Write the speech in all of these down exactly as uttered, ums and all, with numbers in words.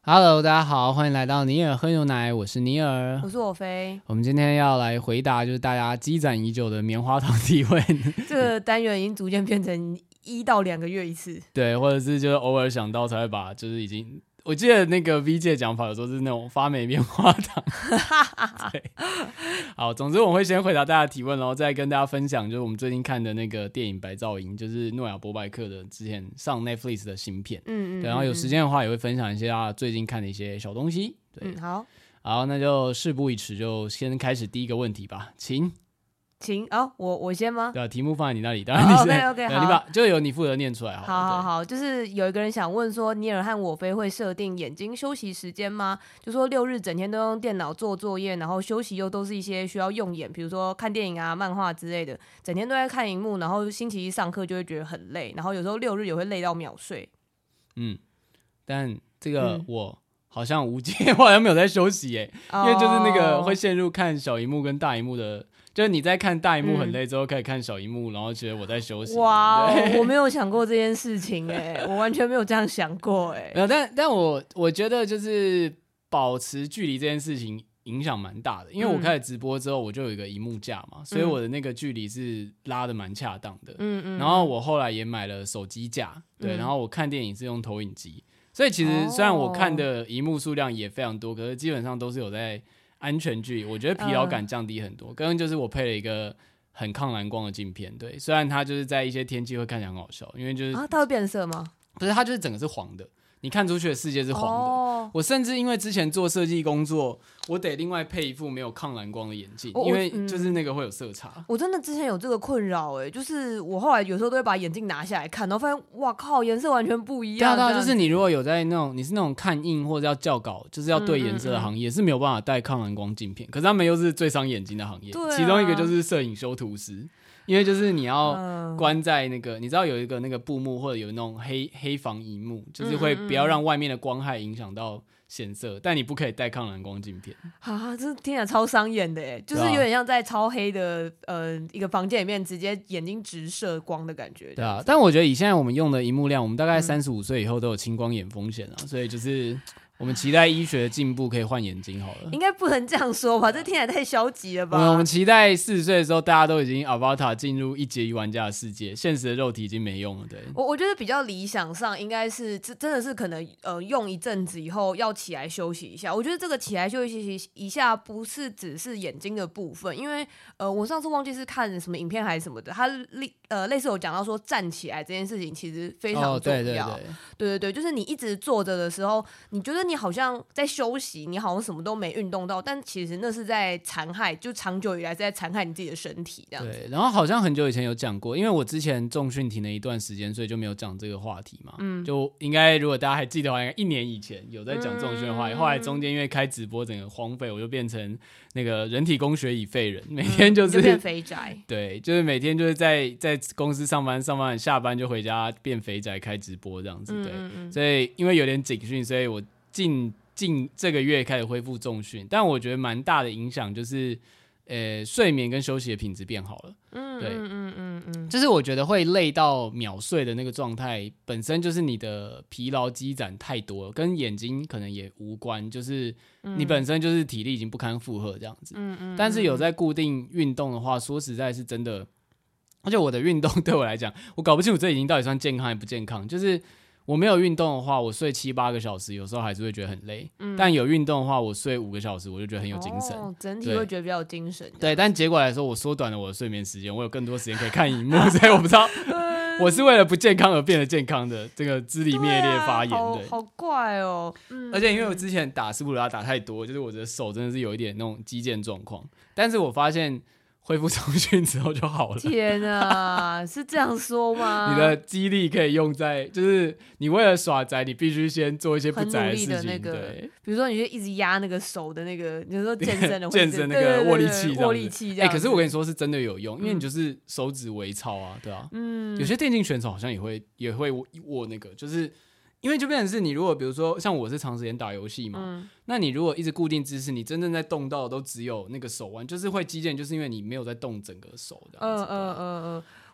Hello， 大家好，欢迎来到尼尔喝牛奶，我是尼尔， 我是我飞。 我们今天要来回答就是大家积攒已久的棉花糖提问。 这个单元已经逐渐变成一到两个月一次， 对，或者是就是偶尔想到才会把，就是已经。我记得那个 V 姐讲法有时候是那种发霉棉花糖。对，好，总之我们会先回答大家的提问，然后再跟大家分享就是我们最近看的那个电影《白噪音》，就是诺亚伯白克的之前上 Netflix 的新片。嗯嗯，对，然后有时间的话也会分享一些大家最近看的一些小东西。对， 嗯，好， 好，那就事不宜迟，就先开始第一个问题吧，请。 请哦，我我先吗？ 对啊，题目放在你那里，当然你先。 哦、OK OK， 好， 你把就由你负责念出来好了。 好好好，就是有一个人想问说，尼尔和我飞会设定眼睛休息时间吗？就说六日整天都用电脑做作业，然后休息又都是一些需要用眼，比如说看电影啊、漫画之类的，整天都在看荧幕，然后星期一上课就会觉得很累，然后有时候六日也会累到秒睡。 嗯，但这个我好像无解，我好像没有在休息耶，因为就是那个会陷入看小荧幕跟大荧幕的。就是你在看大荧幕很累之后，开始看小荧幕，然后觉得我在休息。 哇，我没有想过这件事情哎，我完全没有这样想过哎。 没有，但但我我觉得就是保持距离这件事情影响蛮大的，因为我开始直播之后，我就有一个萤幕架嘛，嗯、所以我的那个距离是拉的蛮恰当的。嗯嗯。然后我后来也买了手机架，对，嗯、然后我看电影是用投影机，所以其实虽然我看的萤幕数量也非常多，可是基本上都是有在。安全距离，我觉得疲劳感降低很多。刚刚、呃、就是我配了一个很抗蓝光的镜片，对，虽然它就是在一些天气会看起来很好笑，因为就是啊，它会变色吗？ 不是，它就是整个是黄的。你看出去的世界是黄的。 哦、 我甚至因为之前做设计工作，我得另外配一副没有抗蓝光的眼镜，因为就是那个会有色差。 我真的之前有这个困扰，哎，就是我后来有时候都会把眼镜拿下来看，然后发现哇靠，颜色完全不一样。 对啊，对啊，就是你如果有在那种你是那种看印或者要校稿，就是要对颜色的行业，嗯嗯嗯是没有办法戴抗蓝光镜片，可是他们又是最伤眼睛的行业，啊、其中一个就是摄影修图师。因为就是你要关在那个，嗯、你知道有一个那个布幕或者有那种黑黑防萤幕，就是会不要让外面的光害影响到显色，嗯嗯但你不可以戴抗蓝光镜片。 啊，这听起来超伤眼的哎，就是有点像在超黑的呃一个房间里面直接眼睛直射光的感觉。 对啊，但我觉得以现在我们用的萤幕量，我们大概三十五岁以后都有青光眼风险啊，所以就是。我们期待医学的进步，可以换眼睛好了。 应该不能这样说吧？这听起来太消极了吧？ 我们我们期待四十岁的时候，大家都已经 Avatar 进入一结余玩家的世界，现实的肉体已经没用了。对， 我我觉得比较理想上应该是真的是可能呃用一阵子以后要起来休息一下。我觉得这个起来休息一下不是只是眼睛的部分，因为呃我上次忘记是看什么影片还是什么的，他呃类似有讲到说站起来这件事情其实非常重要。哦、对对对，对对对，就是你一直坐着的时候，你觉得你好像在休息，你好像什么都没运动到，但其实那是在残害，就长久以来是在残害你自己的身体这样子。 对，然后好像很久以前有讲过，因为我之前重训停了一段时间，所以就没有讲这个话题嘛。嗯，就应该如果大家还记得的话，应该一年以前有在讲重训的话题，嗯、后来中间因为开直播整个荒废，我就变成那个人体工学已废人，每天就是、嗯、 就变肥宅。 对，就是每天就是在在公司上班，上班下班就回家变肥宅开直播这样子。对，嗯嗯所以因为有点警讯，所以我近。近这个月开始恢复重训，但我觉得蛮大的影响就是，呃，睡眠跟休息的品质变好了。嗯，对，嗯嗯嗯嗯，就是我觉得会累到秒睡的那个状态，本身就是你的疲劳积攒太多了，跟眼睛可能也无关，就是你本身就是体力已经不堪负荷这样子。嗯嗯，但是有在固定运动的话，说实在是真的，而且我的运动对我来讲，我搞不清楚这已经到底算健康还不健康，就是。我没有运动的话，我睡七八个小时，有时候还是会觉得很累。嗯、但有运动的话，我睡五个小时，我就觉得很有精神。 哦、整体会觉得比较有精神。 对，但结果来说，我缩短了我的睡眠时间，我有更多时间可以看荧幕，所以我不知道我是为了不健康而变得健康的。这个支离灭裂发言，对、 啊，好怪哦。嗯、 而且因为我之前打斯普拉打太多，就是我的手真的是有一点那种肌腱状况，但是我发现。恢复重训之后就好了。 天啊，是这样说吗？ 你的肌力可以用在，就是你为了耍宅，你必须先做一些不宅的事情。很努力的那个， 对，比如说你就一直压那个手的那个，你说健身的健身那个握力器， 握力器这样。 哎、欸，可是我跟你说是真的有用，因为你就是手指微操啊，对啊。嗯。有些电竞选手好像也会也会握那个，就是。因为就变成是你如果比如说像我是长时间打游戏嘛、嗯，那你如果一直固定姿势，你真正在动到的都只有那个手腕，就是会肌腱，就是因为你没有在动整个手这样子。嗯嗯嗯嗯，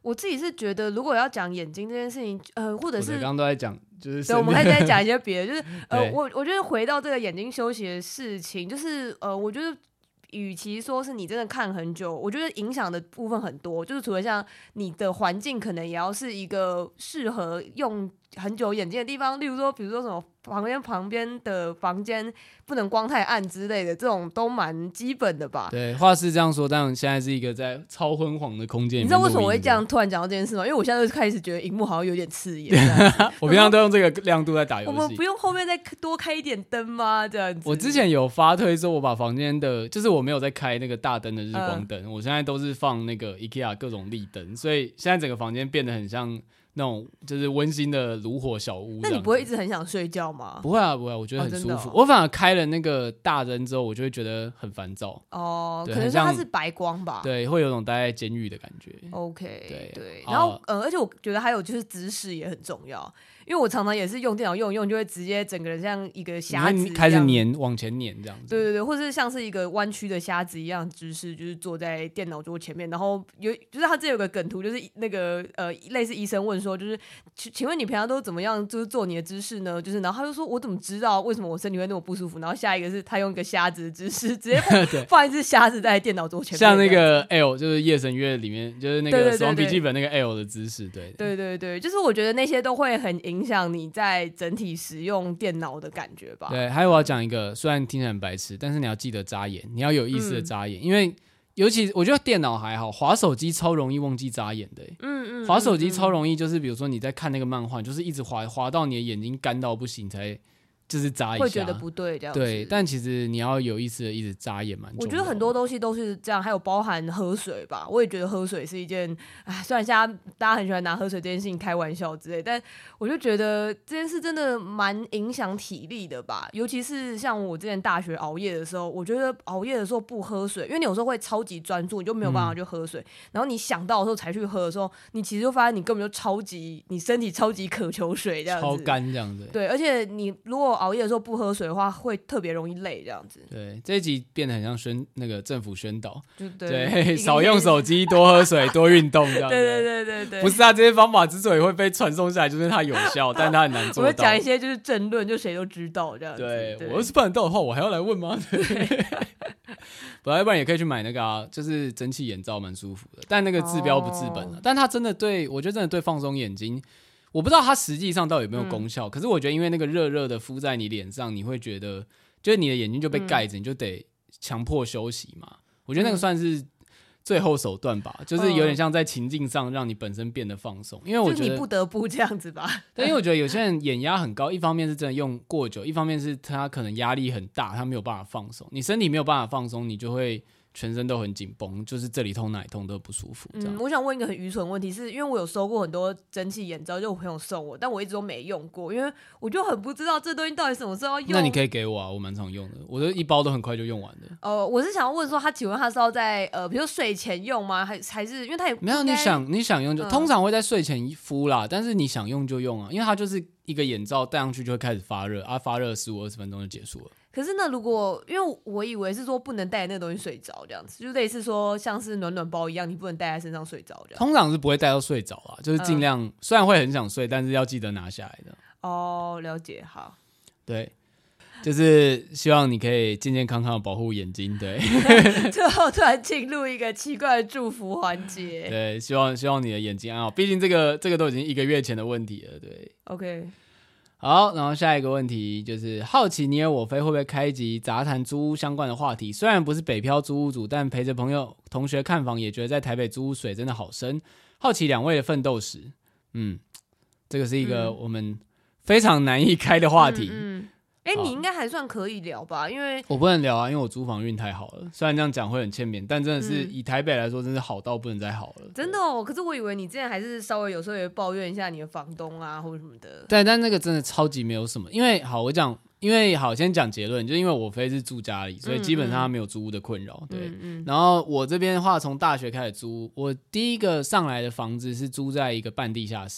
我自己是觉得，如果要讲眼睛这件事情，呃，或者是刚刚都在讲，就是对，我们开始在讲一些别的，就是呃，我我觉得回到这个眼睛休息的事情，就是呃，我觉得。与其说是你真的看很久，我觉得影响的部分很多，就是除了像你的环境可能也要是一个适合用很久眼睛的地方，例如说比如说什么旁边旁边的房间不能光太暗之类的，这种都蛮基本的吧。 对，话是这样说，但现在是一个在超昏黄的空间里面。 你知道为什么我会这样突然讲到这件事吗？因为我现在就开始觉得荧幕好像有点刺眼我平常都用这个亮度在打游戏。 我们不用后面再多开一点灯吗？这样子。 我之前有发推说我把房间的就是我没有在开那个大灯的日光灯、嗯、我现在都是放那个 IKEA 各种立灯，所以现在整个房间变得很像那种就是温馨的炉火小屋。 那你不会一直很想睡觉吗？ 不会啊，不会、啊，我觉得很舒服、哦哦、我反而开了那个大灯之后我就会觉得很烦躁。 哦，可能是它是白光吧。 对，会有种待在监狱的感觉。 OK， 对对， 然后、呃、而且我觉得还有就是姿势也很重要，因为我常常也是用电脑用一用就会直接整个人像一个瞎子一样开始黏往前黏这样子。 对对对，或是像是一个弯曲的瞎子一样姿势，就是坐在电脑桌前面，然后有就是他这有个梗图，就是那个呃类似医生问说，就是请问你平常都怎么样就是做你的姿势呢？就是然后他就说我怎么知道为什么我身体会那么不舒服？然后下一个是他用一个瞎子的姿势直接放一只瞎子在电脑桌前面， 像那个 L 就是夜神月里面就是那个死亡笔记本那个 L 的姿势。对对对对，就是我觉得那些都会很影响你在整体使用电脑的感觉吧。 对，还有我要讲一个，虽然听起来很白痴，但是你要记得眨眼，你要有意识的眨眼、嗯、因为尤其我觉得电脑还好，滑手机超容易忘记眨眼的、欸、嗯嗯，滑手机超容易，就是比如说你在看那个漫画，就是一直滑滑到你的眼睛干到不行才就是眨一下， 会觉得不对这样子。 对，但其实你要有意识的一直眨眼蛮重要的。 我觉得很多东西都是这样，还有包含喝水吧。我也觉得喝水是一件，哎，虽然现在大家很喜欢拿喝水这件事情开玩笑之类，但我就觉得这件事真的蛮影响体力的吧。尤其是像我之前大学熬夜的时候，我觉得熬夜的时候不喝水，因为你有时候会超级专注，你就没有办法去喝水、嗯、然后你想到的时候才去喝的时候，你其实就发现你根本就超级，你身体超级渴求水这样子， 超干这样子。 对，而且你如果熬夜的时候不喝水的话，会特别容易累这样子。 对，这一集变得很像宣那个政府宣导， 就 对, 对，少用手机，多喝水，多运动这样子。 对对对对对， 不是啊，这些方法之所以会被传送下来，就是它有效，但它很难做到。 我会讲一些就是政论，就谁都知道这样子。 对， 对我要是办得到的话，我还要来问吗？本来不然也可以去买那个啊，就是蒸汽眼罩，蛮舒服的，但那个治标不治本啊。哦、但它真的对我觉得真的对放松眼睛。我不知道它实际上到底有没有功效、嗯、可是我觉得因为那个热热的敷在你脸上，你会觉得就是你的眼睛就被盖着、嗯、你就得强迫休息嘛。我觉得那个算是最后手段吧、嗯、就是有点像在情境上让你本身变得放松，因为我觉得、 就是、你不得不这样子吧。 对，因为我觉得有些人眼压很高，一方面是真的用过久，一方面是他可能压力很大，他没有办法放松，你身体没有办法放松，你就会全身都很紧绷，就是这里痛那里痛都不舒服这样、 嗯、我想问一个很愚蠢的问题，是因为我有收过很多蒸汽眼罩，就我朋友送我，但我一直都没用过，因为我就很不知道这东西到底什么时候要用。 那你可以给我啊，我蛮常用的，我的一包都很快就用完的。 呃，我是想要问说，他请问他是要在呃，比如说睡前用吗？还还是因为他也没有，你想你想用就、嗯、通常会在睡前敷啦，但是你想用就用啊，因为它就是一个眼罩戴上去就会开始发热啊，发热十五二十分钟就结束了。 可是呢，如果因为我以为是说不能带那个东西睡着这样子，就类似说像是暖暖包一样，你不能带在身上睡着这样。 通常是不会带到睡着啊，就是尽量、嗯、虽然会很想睡，但是要记得拿下来的。 哦，了解，好。 对，就是希望你可以健健康康的保护眼睛。对， 最后突然进入一个奇怪的祝福环节。 对，希望希望你的眼睛安好，毕竟这个这个都已经一个月前的问题了。对 ，OK。 好，然后下一个问题就是好奇你尔我非会不会开一集杂谈租屋相关的话题，虽然不是北漂租屋主，但陪着朋友同学看房也觉得在台北租屋水真的好深，好奇两位的奋斗史。嗯，这个是一个我们非常难以开的话题。嗯嗯哎、欸，你应该还算可以聊吧？因为我不能聊啊，因为我租房运太好了。虽然这样讲会很欠扁，但真的是以台北来说，真是好到不能再好了。 真的哦，可是我以为你之前还是稍微有时候也会抱怨一下你的房东啊，或者什么的。 对，但那个真的超级没有什么。因为好，我讲，因为好，先讲结论，就因为我非是住家里，所以基本上他没有租屋的困扰。对，嗯嗯然后我这边的话，从大学开始租，我第一个上来的房子是租在一个半地下室。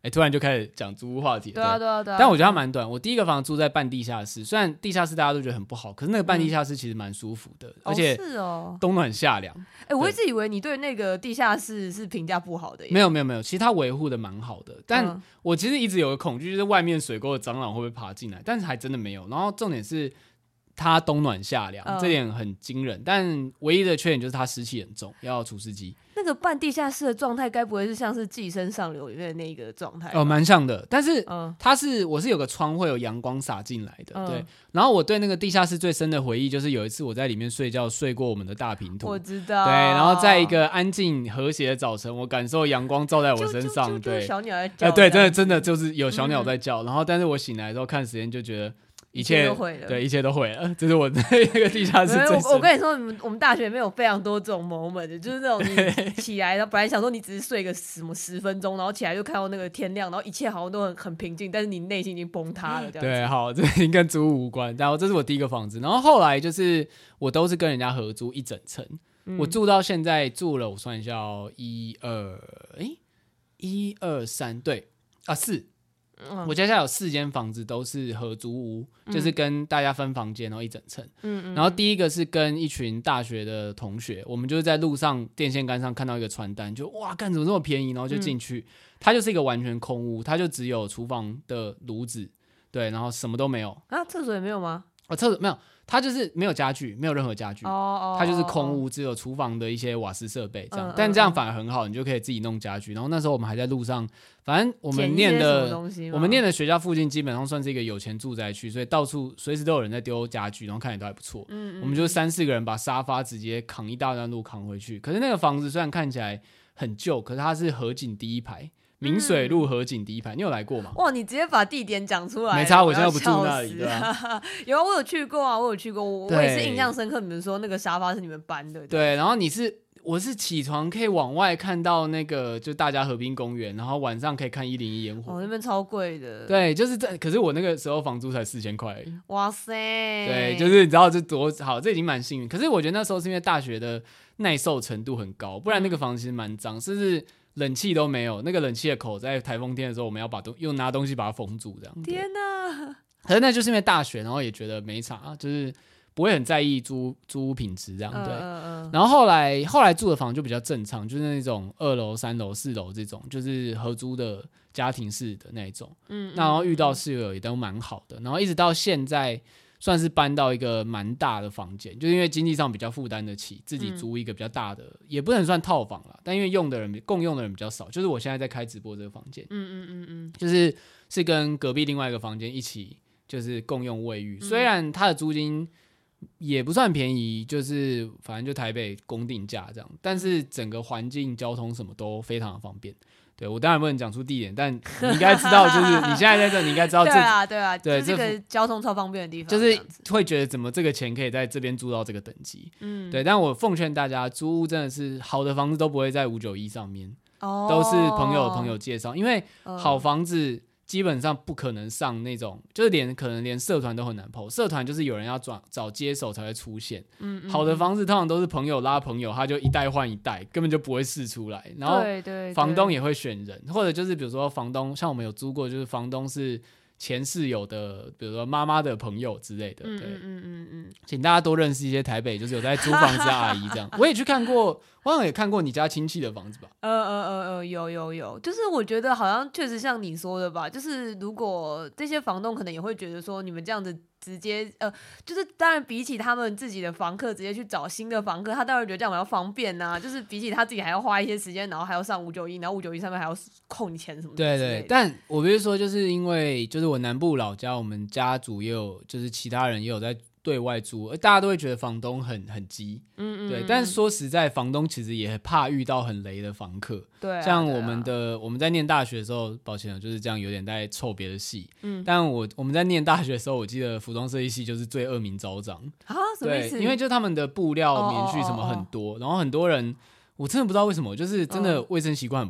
哎，突然就开始讲租屋话题了。 对啊，对啊，对啊。 但我觉得它蛮短。我第一个房子住在半地下室，虽然地下室大家都觉得很不好，可是那个半地下室其实蛮舒服的， 嗯、 而且冬暖夏凉。 哎、哦，我一直以为你对那个地下室是评价不好的耶。 没有没有没有，其实它维护的蛮好的。但我其实一直有个恐惧，就是外面水沟的蟑螂会不会爬进来，但是还真的没有。然后重点是它冬暖夏凉，嗯、这点很惊人。但唯一的缺点就是它湿气很重，要除湿机。 那个半地下室的状态，该不会是像是《寄生上流》里面的那个状态？ 哦，蛮像的。但是它是我是有个窗会有阳光洒进来的，嗯、对。然后我对那个地下室最深的回忆，就是有一次我在里面睡觉，睡过我们的大平土。 我知道。 对，然后在一个安静和谐的早晨，我感受阳光照在我身上， 就就就就对， 小鸟在叫、 呃，对，真的真的就是有小鸟在叫。嗯、然后，但是我醒来之后看时间，就觉得。一切都毁了， 对，一切都毁了。这是我那个地下室最深。 我我跟你说，我们我们大学里面有非常多这种 moment， 就是那种你起来，然后本来想说你只是睡个什么十分钟，然后起来就看到那个天亮，然后一切好像都很很平静，但是你内心已经崩塌了。这样子对，好，这已经跟租屋无关。然后这是我第一个房子，然后后来就是我都是跟人家合租一整层，嗯、我住到现在住了，我算一下哦，一二哎，一二三，对啊四。嗯、我家下有四间房子都是合租屋，嗯、就是跟大家分房间，然后一整层。嗯嗯。然后第一个是跟一群大学的同学，我们就是在路上电线杆上看到一个传单，就哇，干怎么这么便宜？然后就进去，嗯、它就是一个完全空屋，它就只有厨房的炉子，对，然后什么都没有。 啊，厕所也没有吗？ 啊，厕所没有。它就是没有家具，没有任何家具， oh, oh, 它就是空屋，只有厨房的一些瓦斯设备这样。嗯、但这样反而很好，你就可以自己弄家具。然后那时候我们还在路上，反正我们念的我们念的学校附近基本上算是一个有钱住宅区，所以到处随时都有人在丢家具，然后看起来都还不错。嗯嗯我们就三四个人把沙发直接扛一大段路扛回去。可是那个房子虽然看起来很旧，可是它是河景第一排。明水路河景第一排，你有来过吗？ 哇，你直接把地点讲出来， 没差，我现在不住那里，对吧？ 有啊，我有去过啊，我有去过，我我也是印象深刻。你们说那个沙发是你们搬的， 对，然后你是我是起床可以往外看到那个就大家河滨公园，然后晚上可以看一零一烟火， 哦，那边超贵的， 对，就是这，可是我那个时候房租才四千块而已， 哇塞， 对，就是你知道这多好，这已经蛮幸运。可是我觉得那时候是因为大学的耐受程度很高，不然那个房子其实蛮脏，甚至。冷气都没有，那个冷气的口在台风天的时候，我们要把东用拿东西把它封住，这样。 天哪！ 可是那就是因为大学，然后也觉得没差，就是不会很在意租租屋品质这样，对。嗯嗯、然后后来后来住的房就比较正常，就是那种二楼、三楼、四楼这种，就是合租的家庭式的那种。嗯。那然后遇到室友也都蛮好的，然后一直到现在。算是搬到一个蛮大的房间，就是因为经济上比较负担得起，自己租一个比较大的，嗯、也不能算套房啦，但因为用的人共用的人比较少，就是我现在在开直播这个房间，嗯嗯嗯嗯，就是是跟隔壁另外一个房间一起，就是共用卫浴，嗯、虽然它的租金也不算便宜，就是反正就台北公定价这样，但是整个环境、交通什么都非常的方便。对，我当然不能讲出地点，但你应该知道，就是你现在在这，你应该知道这， 对啊，对啊， 对， 这个交通超方便的地方， 就是会觉得怎么这个钱可以在这边租到这个等级，嗯，对。但我奉劝大家，租屋真的是好的房子都不会在五九一上面，哦，都是朋友的朋友介绍，因为好房子基本上不可能上那种，就是连可能连社团都很难 po， 社团就是有人要找找接手才会出现。嗯嗯，好的房子通常都是朋友拉朋友，他就一代换一代，根本就不会释出来。然后房东也会选人，或者就是比如说房东，像我们有租过，就是房东是前室友的，比如说妈妈的朋友之类的。对，嗯嗯嗯嗯，请大家多认识一些台北就是有在租房子的阿姨这样。我也去看过。我好像也看过你家亲戚的房子吧？ 呃呃呃呃，有有有，就是我觉得好像确实像你说的吧，就是如果这些房东可能也会觉得说，你们这样子直接呃，就是当然比起他们自己的房客直接去找新的房客，他当然觉得这样比较方便呐、啊。就是比起他自己还要花一些时间，然后还要上五九一，然后五九一上面还要扣你钱什么的。 对对，但我必须说，就是因为就是我南部老家，我们家族也有，就是其他人也有在。对外租，大家都会觉得房东很很鸡，嗯嗯，对。但是说实在，房东其实也怕遇到很雷的房客， 对、啊。 像我们的、啊、我们在念大学的时候，抱歉了，就是这样有点在凑别的系，嗯。但我我们在念大学的时候，我记得服装设计系就是最恶名昭彰啊，什么意思？ 对，因为就他们的布料、棉絮什么很多， oh, oh, oh, oh. 然后很多人。我真的不知道为什么，就是真的卫生习惯很不好，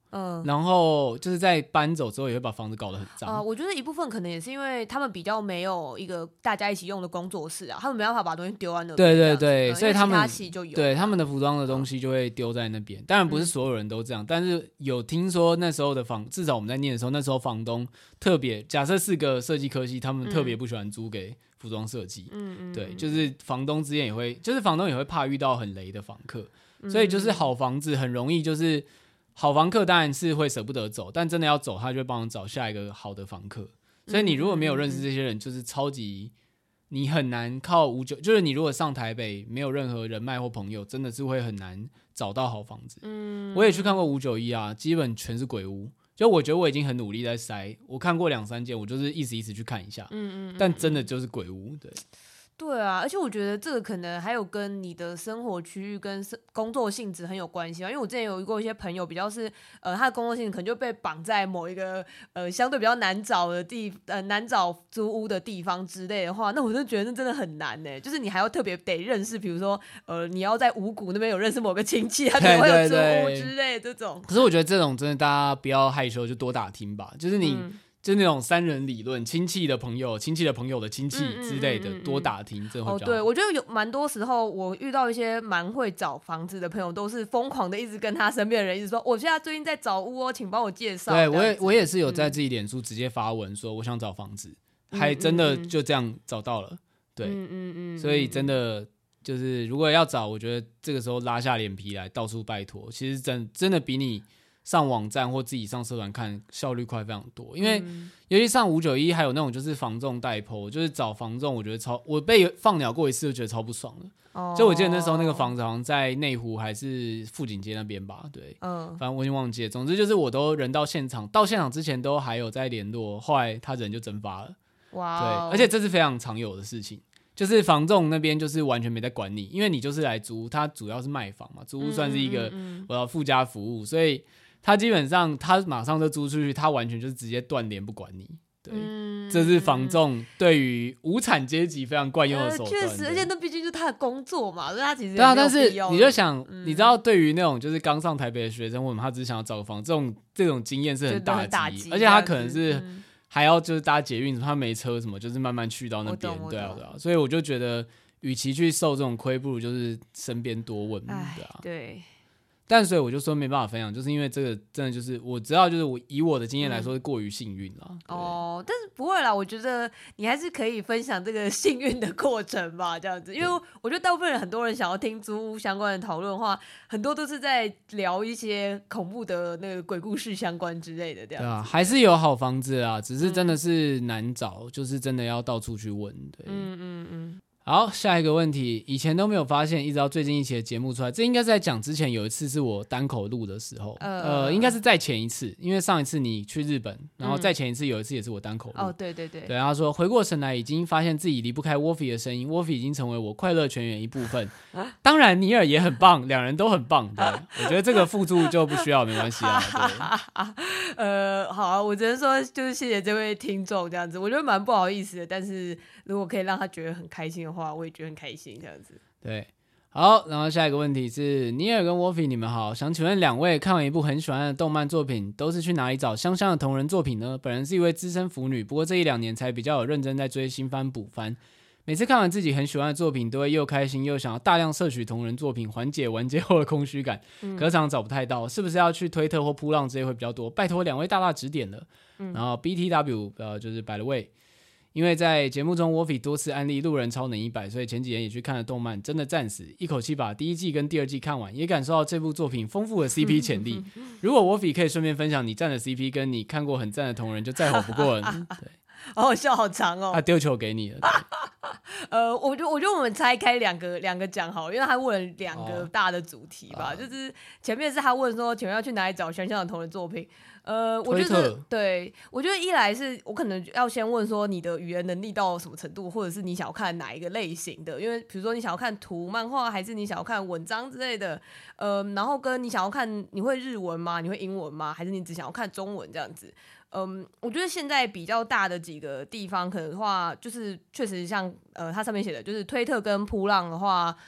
嗯，然后就是在搬走之后也会把房子搞得很脏。 呃，我觉得一部分可能也是因为他们比较没有一个大家一起用的工作室啊，他们没办法把东西丢在那边。 对对对， 嗯、 所以他们其他就有对他们的服装的东西就会丢在那边。嗯、当然不是所有人都这样，嗯、但是有听说那时候的房，至少我们在念的时候，那时候房东特别，假设是个设计科系，他们特别不喜欢租给服装设计。嗯嗯，对，就是房东之间也会，就是房东也会怕遇到很雷的房客，嗯、所以就是好房子很容易就是。好房客当然是会舍不得走，但真的要走，他就会帮我找下一个好的房客。所以你如果没有认识这些人，就是超级你很难靠五九，就是你如果上台北没有任何人脉或朋友，真的是会很难找到好房子。嗯，我也去看过五九一啊，基本全是鬼屋。就我觉得我已经很努力在筛，我看过两三间，我就是意思意思去看一下。嗯嗯，但真的就是鬼屋，对。 对啊，而且我觉得这个可能还有跟你的生活区域跟工作性质很有关系啊。因为我之前有遇过一些朋友，比较是呃他的工作性质可能就被绑在某一个呃相对比较难找的地呃难找租屋的地方之类的话，那我就觉得那真的很难呢。就是你还要特别得认识，比如说呃你要在五股那边有认识某个亲戚，他可能会有租屋之类的这种。 可是我觉得这种真的大家不要害羞，就多打听吧。就是你。嗯就那种三人理论，亲戚的朋友、亲戚的朋友的亲戚之类的，嗯嗯嗯嗯多打听，这会比较好。 哦，对，我觉得有蛮多时候，我遇到一些蛮会找房子的朋友，都是疯狂的一直跟他身边的人一直说，我现在最近在找屋哦，请帮我介绍。 对，我也我也是有在自己脸书直接发文说我想找房子，嗯、还真的就这样找到了。对，嗯嗯嗯，所以真的就是如果要找，我觉得这个时候拉下脸皮来到处拜托，其实真真的比你。上网站或自己上社团看效率快非常多，因为尤其上五九一还有那种就是房仲代 po， 就是找房仲，我觉得超我被放鸟过一次就觉得超不爽的。哦，就我记得那时候那个房子好像在内湖还是富锦街那边吧，对，嗯，反正我已经忘记了。总之就是我都人到现场，到现场之前都还有在联络，后来他人就蒸发了。哇，对，而且这是非常常有的事情。就是房仲那边就是完全没在管你，因为你就是来租，他主要是卖房嘛，租屋算是一个我要附加服务，所以他基本上他马上就租出去，他完全就是直接断联不管你。对，嗯、这是房仲对于无产阶级非常惯用的手段。确、呃、 实，而且那毕竟就是他的工作嘛，所以他其实对啊。但是你就想，嗯、你知道，对于那种就是刚上台北的学生，为什么他只想要找个房，这种这种经验是很大击，而且他可能是。嗯还要就是搭捷运，他没车什么，就是慢慢去到那边，对啊对啊，所以我就觉得，与其去受这种亏，不如就是身边多问，对啊， 对。 但所以我就说没办法分享，就是因为这个真的就是我知道，就是我以我的经验来说是过于幸运啦、 嗯。哦，但是不会啦，我觉得你还是可以分享这个幸运的过程吧，这样子，因为我觉得大部分人很多人想要听租屋相关的讨论的话，很多都是在聊一些恐怖的那个鬼故事相关之类的这样子。对啊，还是有好房子啊，只是真的是难找，嗯、就是真的要到处去问。对，嗯嗯嗯。好，下一个问题，以前都没有发现，一直到最近一期的节目出来，这应该是在讲之前有一次是我单口录的时候，呃, 呃，应该是再前一次，因为上一次你去日本，然后再前一次有一次也是我单口录。 哦，对对对， 对，他说回过神来，已经发现自己离不开 Wolfie 的声音 ，Wolfie 已经成为我快乐全员一部分。当然，尼尔也很棒，两人都很棒。对，我觉得这个附注就不需要，没关系啊。 对，呃，好啊，我只能说就是谢谢这位听众这样子，我觉得蛮不好意思的，但是如果可以让他觉得很开心的话。我也觉得很开心，这样子。 对，好，然后下一个问题是，尼尔跟 Wolfie 你们好，想请问两位看完一部很喜欢的动漫作品，都是去哪里找香香的同人作品呢？本人是一位资深腐女，不过这一两年才比较有认真在追新番补番。每次看完自己很喜欢的作品，都会又开心又想要大量摄取同人作品，缓解完结后的空虚感。嗯、可常找不太到，是不是要去推特或噗浪这些会比较多？拜托两位大大指点了。嗯、然后 B T W 呃就是 by the way。因为在节目中 Wolfie 多次安利路人超能一百，所以前几年也去看了动漫，真的战死，一口气把第一季跟第二季看完，也感受到这部作品丰富的 C P 潜力。如果 Wolfie 可以顺便分享你站的 C P 跟你看过很赞的同人，就再好不过了。对， 好好笑，好长哦。 他丢球给你了。 呃，我觉得我觉得我们拆开两个两个讲好了，因为他问了两个大的主题吧，哦、就是前面是他问说，请问要去哪里找香香的同人作品？呃，我觉得对，我觉得一来是我可能要先问说你的语言能力到什么程度，或者是你想要看哪一个类型的，因为比如说你想要看图漫画，还是你想要看文章之类的，呃，然后跟你想要看你会日文吗？你会英文吗？还是你只想要看中文这样子？嗯，我觉得现在比较大的几个地方，可能的话就是确实像呃，它上面写的，就是推特跟噗浪的话，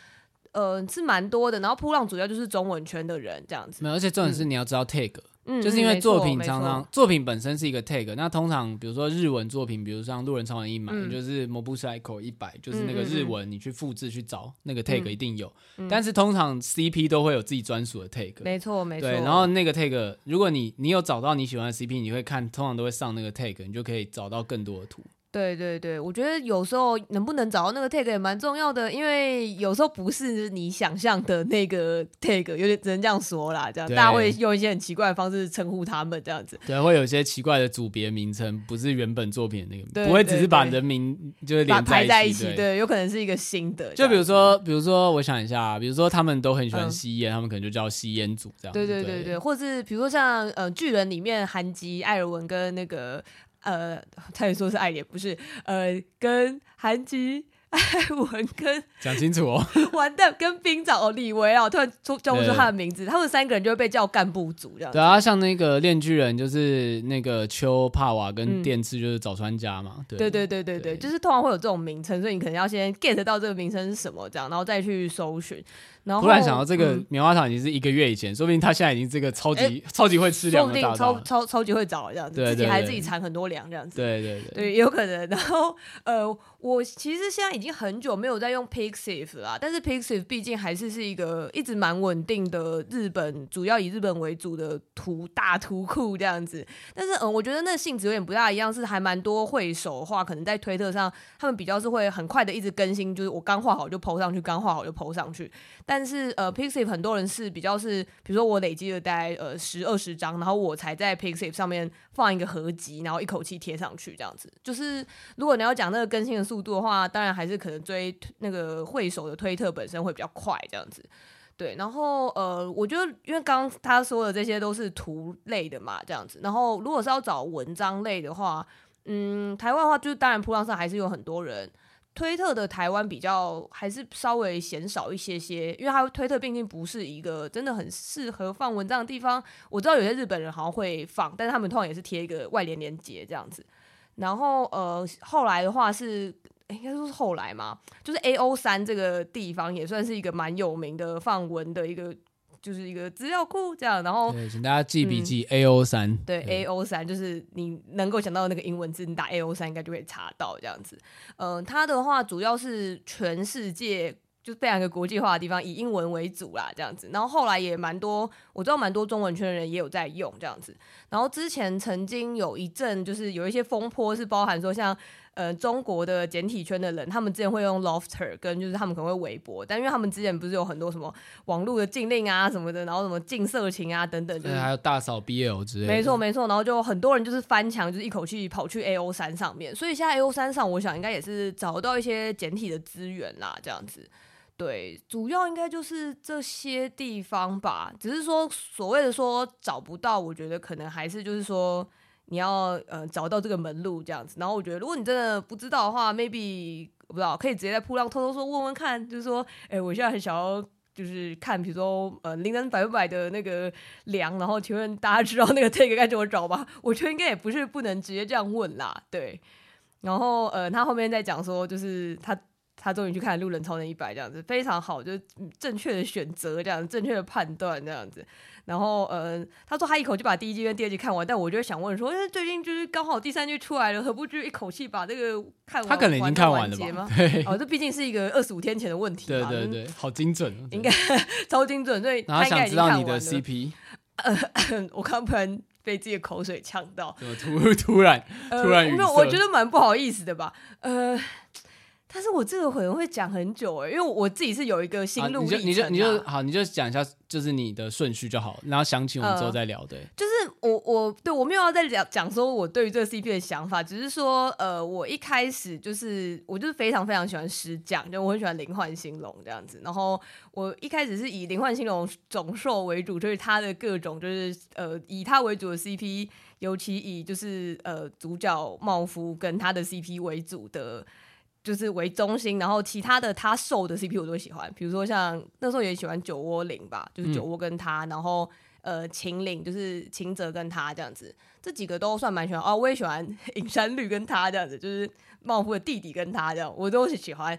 呃是蛮多的，然后噗浪主要就是中文圈的人这样子。 没有，而且重点是你要知道 tag。 嗯， 就是因为作品嗯常常作品本身是一个 tag， 那通常比如说日文作品，比如像路人超人一买、嗯、就是摩布塞口一百，就是那个日文你去复制去找那个 tag 一定有、嗯，但是通常 C P 都会有自己专属的 tag， 没错没错。 对，然后那个 tag， 如果你你有找到你喜欢的 C P， 你会看，通常都会上那个 tag， 你就可以找到更多的图。 对对对，我觉得有时候能不能找到那个 tag 也蛮重要的，因为有时候不是你想象的那个 tag， 有点只能这样说啦，这样大家会用一些很奇怪的方式称呼他们，这样子。 对，会有一些奇怪的组别名称，不是原本作品的那个，对对对，不会只是把人名就是连在一起， 在一起，对，对，有可能是一个新的。 就比如说，比如说，我想一下，比如说他们都很喜欢吸烟、嗯，他们可能就叫吸烟组这样。 对对对 对, 对，或是比如说像呃巨人里面韩吉、艾尔文跟那个。呃，差点说是爱莲，不是，呃，跟韩吉、艾文跟讲清楚哦， 完蛋，跟兵长哦李维啊，我突然叫不出他的名字，他们三个人就会被叫干部组这样子。 对啊，像那个炼巨人就是那个丘帕瓦跟电次就是早川家嘛，嗯、对对对对对对，就是通常会有这种名称，所以你可能要先 get 到这个名称是什么这样，然后再去搜寻。然后突然想到这个棉花糖已经是一个月以前、嗯、说不定他现在已经这个超级、欸、超级会吃粮的大大， 说不定超超超级会找这样子， 对对对， 自己还自己产很多粮这样子， 对对 对, 对，也有可能。然后呃，我其实现在已经很久没有在用 Pixiv 啦，但是 Pixiv 毕竟还是是一个一直蛮稳定的日本，主要以日本为主的图大图库这样子。但是嗯、呃，我觉得那个性质有点不大一样，是还蛮多会手的话，可能在推特上他们比较是会很快的一直更新，就是我刚画好就 po 上去，刚画好就 po 上去。但是呃 Pixiv 很多人是比较是，比如说我累积了大概呃十二十张，然后我才在 Pixiv 上面放一个合集，然后一口气贴上去这样子。就是如果你要讲那个更新的速度的话，当然还是可能追那个会手的推特本身会比较快这样子。对，然后呃，我觉得因为刚刚他说的这些都是图类的嘛，这样子。然后如果是要找文章类的话，嗯，台湾的话就是当然噗浪上还是有很多人。推特的台湾比较还是稍微嫌少一些些，因为它推特毕竟不是一个真的很适合放文章的地方。我知道有些日本人好像会放，但是他们通常也是贴一个外联连结这样子。然后呃，后来的话是应该说是后来嘛，就是 A O 三 这个地方也算是一个蛮有名的放文的一个。就是一个资料库这样，然后对，请大家记笔记、嗯、A O 三， 对 A O 三就是你能够想到的那个英文字，你打 A O 三应该就可以查到这样子。嗯、呃，它的话主要是全世界就非常一个国际化的地方，以英文为主啦这样子。然后后来也蛮多，我知道蛮多中文圈的人也有在用这样子。然后之前曾经有一阵就是有一些风波是包含说像。呃，中国的简体圈的人，他们之前会用 Lofter， 跟就是他们可能会微博，但因为他们之前不是有很多什么网络的禁令啊什么的，然后什么禁色情啊等等，就是还有大扫 B L 之类的， 没错没错，然后就很多人就是翻墙，就是一口气跑去 A O 三 上面，所以现在 A O 三 上，我想应该也是找到一些简体的资源啦，这样子。对，主要应该就是这些地方吧，只是说所谓的说找不到，我觉得可能还是就是说。你要呃找到这个门路这样子，然后我觉得如果你真的不知道的话 ，maybe 我不知道可以直接在噗浪偷偷说问问看，就是说，哎、欸，我现在很想要就是看，比如说呃灵能百分百的那个粮，然后请问大家知道那个 tag 该怎么找吧？我觉得应该也不是不能直接这样问啦，对。然后呃他后面在讲说，就是他。他终于去看《路人超人一百》这样子，非常好，就是正确的选择，这样正确的判断这样子。然后，呃，他说他一口就把第一季跟第二季看完，但我就会想问说，因为最近就是刚好第三季出来了，何不就一口气把这个看完？ 他可能已经看完了吧？对， 哦，这毕竟是一个二十五天前的问题嘛。 对对对，好精准， 应该超精准，所以他应该已经看完了。然后想知道你的 C P， 呃，我刚不然被自己的口水呛到， 怎么突突然突然语塞、呃、 我觉得蛮不好意思的吧，呃。但是我这个可能会讲很久哎、欸，因为我自己是有一个心路历程、啊、 你就你就你就好，你就讲一下，就是你的顺序就好，然后详情我们之后再聊。呃、对， 就是我我对我没有要再讲讲说我对于这个 C P 的想法，只是说呃，我一开始就是我就是非常非常喜欢石匠，就我很喜欢灵幻兴隆这样子。然后我一开始是以灵幻兴隆种兽为主，就是他的各种就是呃以他为主的 C P， 尤其以就是呃主角茂夫跟他的 C P 为主的。就是为中心，然后其他的他受的 C P 我都喜欢，比如说像那时候也喜欢酒窝绫吧，就是酒窝跟他，嗯、然后呃秦岭就是秦泽跟他这样子，这几个都算蛮喜欢哦。我也喜欢隐山绿跟他这样子，就是茂夫的弟弟跟他这样，我都是喜欢。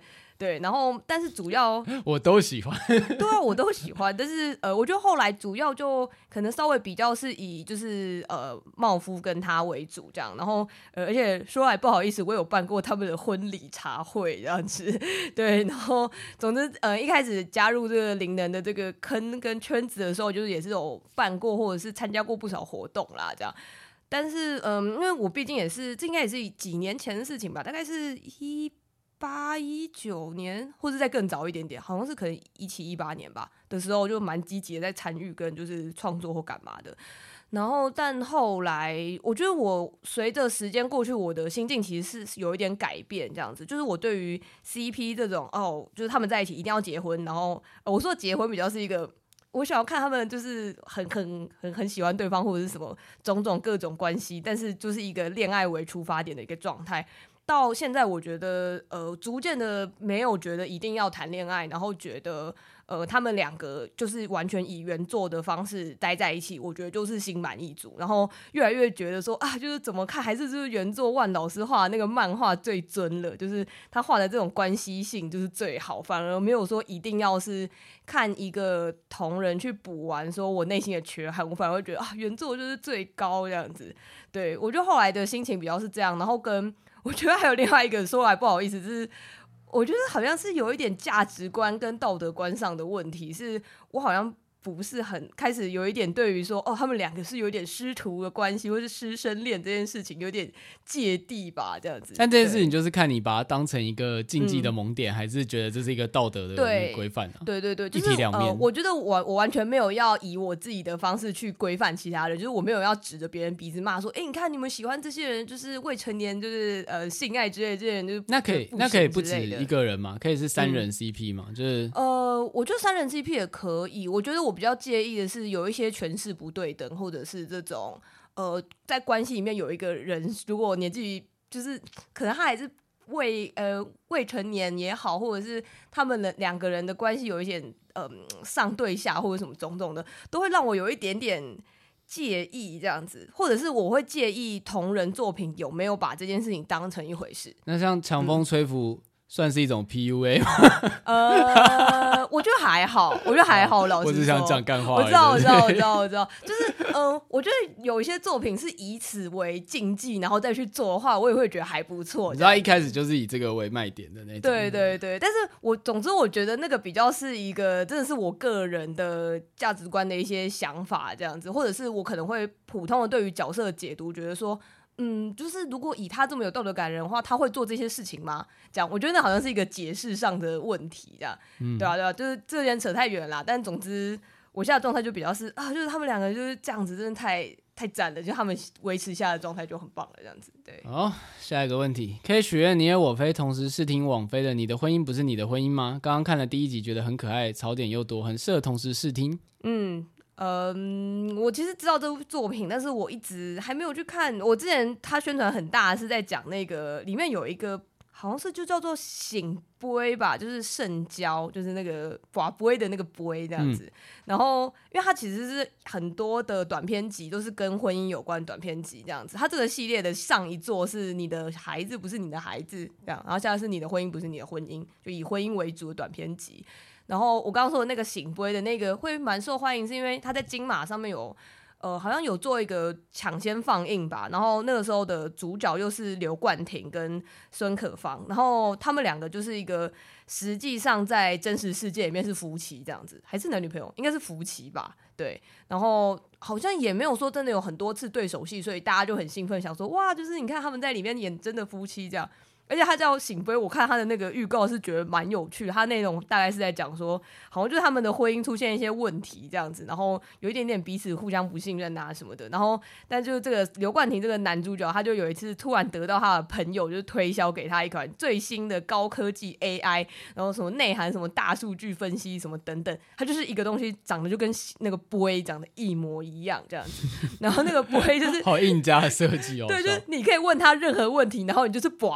对，然后但是主要我都喜欢， 对啊，我都喜欢，但是呃，我觉得后来主要就可能稍微比较是以就是呃茂夫跟他为主这样，然后呃，而且说来不好意思，我有办过他们的婚礼茶会这样子，对，然后总之呃一开始加入这个灵能的这个坑跟圈子的时候，就是也是有办过或者是参加过不少活动啦这样。但是嗯，因为我毕竟也是，这应该也是几年前的事情吧，大概是一八一九年，或者再更早一点点，好像是可能一七一八年吧的时候，就蛮积极的在参与跟就是创作或干嘛的。然后，但后来我觉得我随着时间过去，我的心境其实是有一点改变，这样子，就是我对于 C P 这种哦，就是他们在一起一定要结婚，然后、呃、我说结婚比较是一个。我想要看他们就是很很很很喜欢对方或者是什么种种各种关系，但是就是一个恋爱为出发点的一个状态。到现在我觉得呃逐渐的没有觉得一定要谈恋爱，然后觉得呃他们两个就是完全以原作的方式待在一起，我觉得就是心满意足。然后越来越觉得说啊，就是怎么看还是就是原作万老师画的那个漫画最尊了，就是他画的这种关系性就是最好，反而没有说一定要是看一个同人去补完说我内心的缺憾，我反而会觉得啊原作就是最高这样子。对，我觉得后来的心情比较是这样，然后跟我觉得还有另外一个说来不好意思，就是我觉得好像是有一点价值观跟道德观上的问题，是我好像不是很开始有一点对于说哦他们两个是有点师徒的关系或是师生恋这件事情有点芥蒂吧这样子。 但这件事情就是看你把它当成一个竞技的萌点、嗯、还是觉得这是一个道德的规范啊。 对对对，就是一体两面、呃、 我觉得我我完全没有要以我自己的方式去规范其他人，就是我没有要指着别人鼻子骂说哎、欸，你看你们喜欢这些人就是未成年就是呃性爱之类的这些人就是那可以那可以不止一个人嘛，可以是三人 C P 嘛、嗯、就是呃我觉得三人 C P 也可以。我觉得我比较介意的是有一些权势不对等，或者是这种呃在关系里面有一个人如果年纪就是可能他还是未呃未成年也好，或者是他们的两个人的关系有一点呃上对下或者什么种种的，都会让我有一点点介意这样子，或者是我会介意同人作品有没有把这件事情当成一回事。 那像强风吹拂、嗯算是一种 P U A 吗？ 呃，我觉得还好，我觉得还好。老实说， 我只想讲干话。 我知道，我知道，我知道，我知道。就是，嗯、呃，我觉得有一些作品是以此为禁忌，然后再去做的话，我也会觉得还不错。 你知道，一开始就是以这个为卖点的那种。 对对对，但是我总之我觉得那个比较是一个，真的是我个人的价值观的一些想法这样子，或者是我可能会普通的对于角色的解读，觉得说。嗯，就是如果以他这么有道德感的人的话，他会做这些事情吗？这样，我觉得那好像是一个解释上的问题，这样，嗯、对啊，对啊，就是这点扯太远了啦。但总之，我现在的状态就比较是啊，就是他们两个就是这样子，真的太太赞了，就他们维持下的状态就很棒了，这样子。对， 好，下一个问题，可以许愿你也我非同时试听网飞的《你的婚姻不是你的婚姻》吗？刚刚看了第一集，觉得很可爱，槽点又多，很适合同时试听。 嗯。嗯，我其实知道这部作品，但是我一直还没有去看。我之前他宣传很大，是在讲那个里面有一个好像是就叫做醒杯吧，就是圣交，就是那个拔杯的那个杯这样子。嗯、然后，因为它其实是很多的短篇集都是跟婚姻有关短篇集这样子。它这个系列的上一作是你的孩子不是你的孩子这样，然后现在是你的婚姻不是你的婚姻，就以婚姻为主的短篇集。然后我刚刚说的那个醒杯的那个会蛮受欢迎，是因为他在金马上面有呃好像有做一个抢先放映吧，然后那个时候的主角又是刘冠廷跟孙可芳，然后他们两个就是一个实际上在真实世界里面是夫妻这样子，还是男女朋友，应该是夫妻吧，对，然后好像也没有说真的有很多次对手戏，所以大家就很兴奋想说哇，就是你看他们在里面演真的夫妻这样。而且他叫醒杯，我看他的那个预告是觉得蛮有趣的，他内容大概是在讲说，好像就是他们的婚姻出现一些问题这样子，然后有一点点彼此互相不信任啊什么的，然后但就是这个刘冠廷这个男主角，他就有一次突然得到他的朋友就是推销给他一款最新的高科技 A I， 然后什么内涵什么大数据分析什么等等，他就是一个东西长得就跟那个杯长得一模一样这样子，然后那个杯就是好硬加的设计哦， 对，就是你可以问他任何问题，然后你就是拔杯。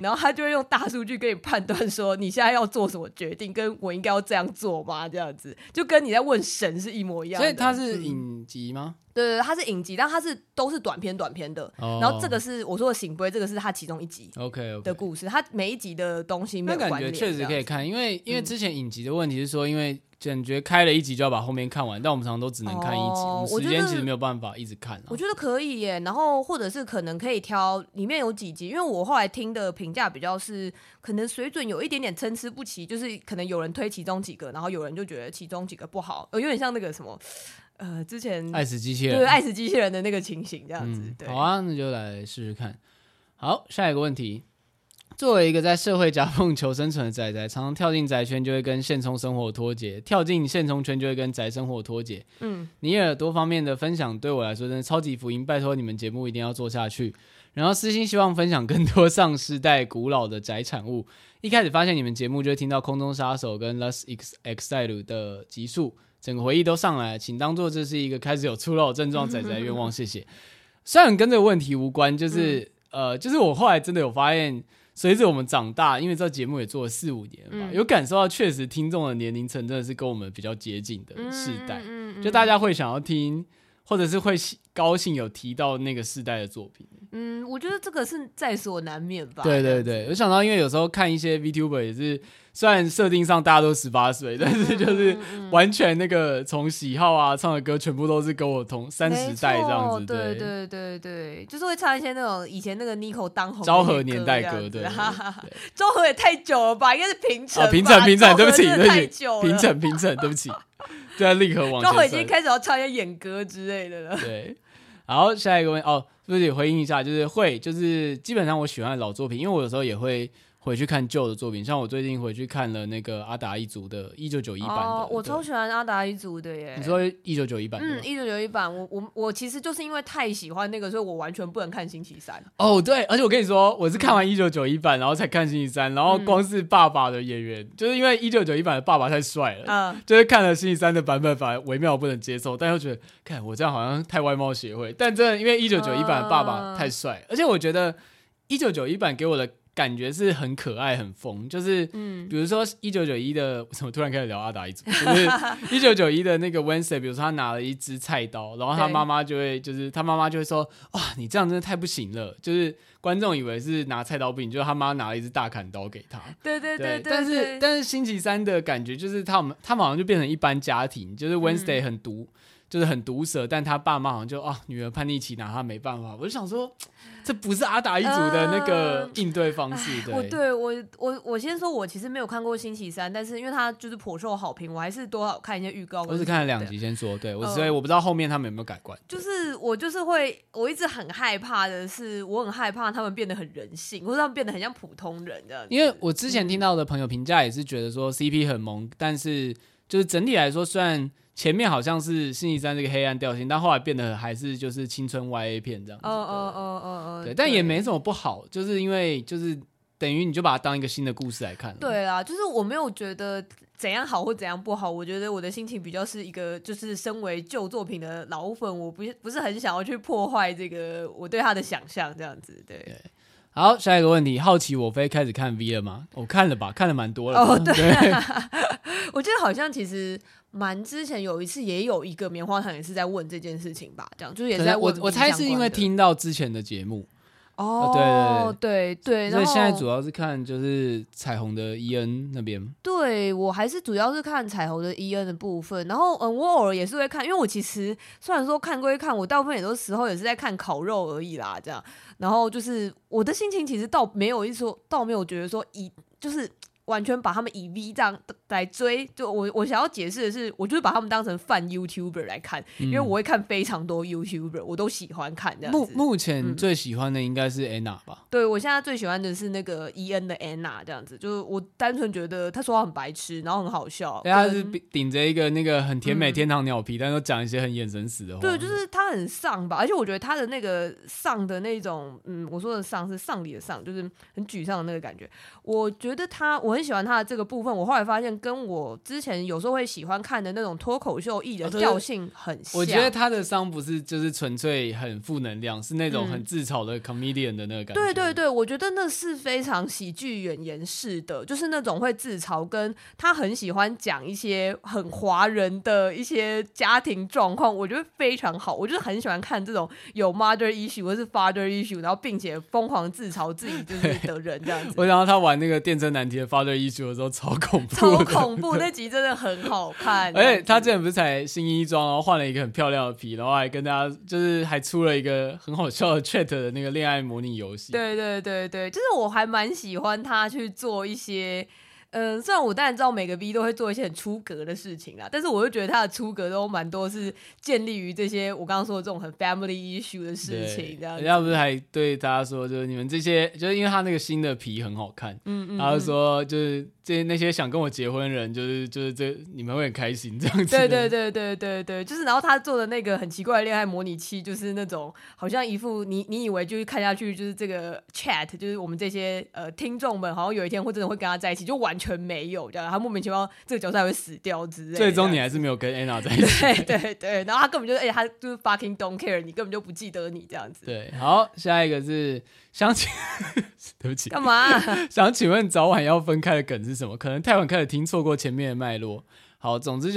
然后他就会用大数据跟你判断说你现在要做什么决定，跟我应该要这样做吗？这样子就跟你在问神是一模一样的。 所以它是影集吗？ 对对对，它是影集，但它是都是短篇短篇的。哦、然后这个是我说的醒杯，这个是它其中一集 OK 的故事。它、okay, okay. 每一集的东西没有关联， 那感觉确实可以看，因为因为之前影集的问题是说，因为感觉开了一集就要把后面看完，但我们常常都只能看一集，哦、我们时间其实没有办法一直看、啊。 我觉得可以耶，然后或者是可能可以挑里面有几集，因为我后来听的评价比较是可能水准有一点点参差不齐，就是可能有人推其中几个，然后有人就觉得其中几个不好，有点像那个什么。呃，之前爱死机器人， 对爱死机器人的那个情形这样子、嗯。对， 好啊，那就来试试看。好，下一个问题，作为一个在社会夹缝求生存的宅宅，常常跳进宅圈就会跟现充生活脱节，跳进现充圈就会跟宅生活脱节。嗯，尼尔多方面的分享对我来说真的超级福音，拜托你们节目一定要做下去。然后私心希望分享更多上世代古老的宅产物。一开始发现你们节目就会听到空中杀手跟 Lust Exile 的集数。整个回忆都上来了，请当做这是一个开始有初老症状仔仔愿望，谢谢。虽然跟这个问题无关，就是、嗯、呃，就是我后来真的有发现，随着我们长大，因为这节目也做了四五年吧、嗯，有感受到确实听众的年龄层真的是跟我们比较接近的世代，嗯嗯嗯、就大家会想要听，或者是会高兴有提到那个世代的作品。 嗯，我觉得这个是在所难免吧。 对对对，我想到因为有时候看一些 VTuber 也是。虽然设定上大家都十八岁，但是就是完全那个从喜好啊唱的歌全部都是跟我同三十代这样子， 对对对对，就是会唱一些那种以前那个 Nico 当红昭和年代歌，对， 昭和也太久了吧，应该是平成吧， 啊、平成平成，对不起，对太久了， 平成平成，对不起，对啊，立刻往前。 昭和已经开始要唱一些演歌之类的了， 对。好，下一个问题哦，是不是回应一下？就是会，就是基本上我喜欢的老作品，因为我有时候也会。回去看旧的作品，像我最近回去看了那个阿达一族的一九九一版的、哦、 我超喜欢阿达一族的耶。 你说一九九一版的？ 嗯，一九九一版，我我我其实就是因为太喜欢那个，所以我完全不能看星期三。 哦，对，而且我跟你说，我是看完一九九一版、嗯，然后才看星期三，然后光是爸爸的演员，嗯、就是因为一九九一版的爸爸太帅了，嗯，就是看了星期三的版本，反而微妙不能接受，但又觉得，看我这样好像太外貌协会，但真的因为一九九一版的爸爸太帅、嗯，而且我觉得一九九一版给我的。感觉是很可爱很疯，就是比如说一九九一的怎么突然开始聊阿达一族，就是一九九一的那个 Wednesday， 比如说他拿了一支菜刀，然后他妈妈就会就是他妈妈就会说哇你这样真的太不行了，就是观众以为是拿菜刀不行，就是他妈拿了一支大砍刀给他， 对对 对, 对, 对, 对， 但是但是星期三的感觉就是他们他们好像就变成一般家庭，就是 Wednesday 很毒、嗯就是很毒舌，但他爸妈好像就啊，女儿叛逆期拿他没办法。我就想说，这不是阿达一族的那个应对方式。呃、对， 我对我我我先说，我其实没有看过星期三，但是因为他就是颇受好评，我还是多看一些预告。 我只看了两集，先说，对我、呃，所以我不知道后面他们有没有改观。 就是我就是会，我一直很害怕的是，我很害怕他们变得很人性，或者他们变得很像普通人这样子。 因为我之前听到的朋友评价也是觉得说 C P 很萌，但是就是整体来说，虽然。前面好像是星期三这个黑暗调性，但后来变得还是就是青春 Y A 片这样子。哦哦哦哦哦，对，但也没什么不好，就是因为就是等于你就把它当一个新的故事来看了。 对啦，就是我没有觉得怎样好或怎样不好，我觉得我的心情比较是一个，就是身为旧作品的老粉，我不不是很想要去破坏这个我对他的想象这样子。对。对好，下一个问题，好奇我飞开始看 V 了吗？我看了吧，看了蛮多了。 哦，对，对我记得好像其实蛮之前有一次也有一个棉花糖也是在问这件事情吧，这样就是也是在问我，我猜是因为听到之前的节目。 哦，对对对， 所以现在主要是看就是彩虹的 E N 那边。 对，我还是主要是看彩虹的 E N 的部分，然后嗯，我偶尔也是会看，因为我其实虽然说看归看，我大部分也都时候也是在看烤肉而已啦，这样。然后就是我的心情其实倒没有一说，倒没有觉得说以就是完全把他们以 V 这样来追，就我我想要解释的是，我就是把他们当成泛 YouTuber 来看，嗯、因为我会看非常多 YouTuber， 我都喜欢看这样子。 目目前最喜欢的应该是 Anna 吧？ 嗯、对，我现在最喜欢的是那个 E N 的 Anna 这样子，就是我单纯觉得他说话很白痴，然后很好笑。 他是顶着一个那个很甜美天堂鸟皮，嗯、但都讲一些很眼神死的话。 对，就是他很丧吧，而且我觉得他的那个丧的那种，嗯，我说的丧是丧礼的丧，就是很沮丧的那个感觉。我觉得他我。 我很喜欢他的这个部分，我后来发现跟我之前有时候会喜欢看的那种脱口秀艺人调性很像。 我觉得他的伤不是就是纯粹很负能量，是那种很自嘲的 comedian 的那个感觉。 对对对，我觉得那是非常喜剧演员式的，就是那种会自嘲，跟他很喜欢讲一些很华人的一些家庭状况，我觉得非常好。我就是很喜欢看这种有 mother issue 或是 father issue， 然后并且疯狂自嘲自己就是的人这样子。 我想到他玩那个电车难题的 father issue 的时候超恐怖， 超恐怖，那集真的很好看。 而且他之前不是才新衣装，然后换了一个很漂亮的皮，然后还跟大家就是还出了一个很好笑的 chat 的那个恋爱模拟游戏。 对对对对，就是我还蛮喜欢他去做一些。嗯，虽然我当然知道每个 V 都会做一些很出格的事情啦，但是我就觉得他的出格都蛮多是建立于这些我刚刚说的这种很 family issue 的事情。这样子， 人家不是还对大家说，就是你们这些，就是因为他那个新的皮很好看，嗯嗯，然后说就是这那些想跟我结婚的人，就是就是这你们会很开心这样子。 对对对对对对，就是然后他做的那个很奇怪的恋爱模拟器，就是那种好像一副你你以为就是看下去就是这个 chat， 就是我们这些呃听众们好像有一天会真的会跟他在一起，就完全没有这样，他莫名其妙这个角色还会死掉之类的。 最终你还是没有跟 Anna 在一起。 对对对，然后他根本就是，哎、欸，他就是 fucking don't care， 你根本就不记得你这样子。 对，好，下一个是想请，对不起， 干嘛、啊？ 想请问早晚要分开的梗是什么？可能太晚开始听，错过前面的脉络。好，总之就是，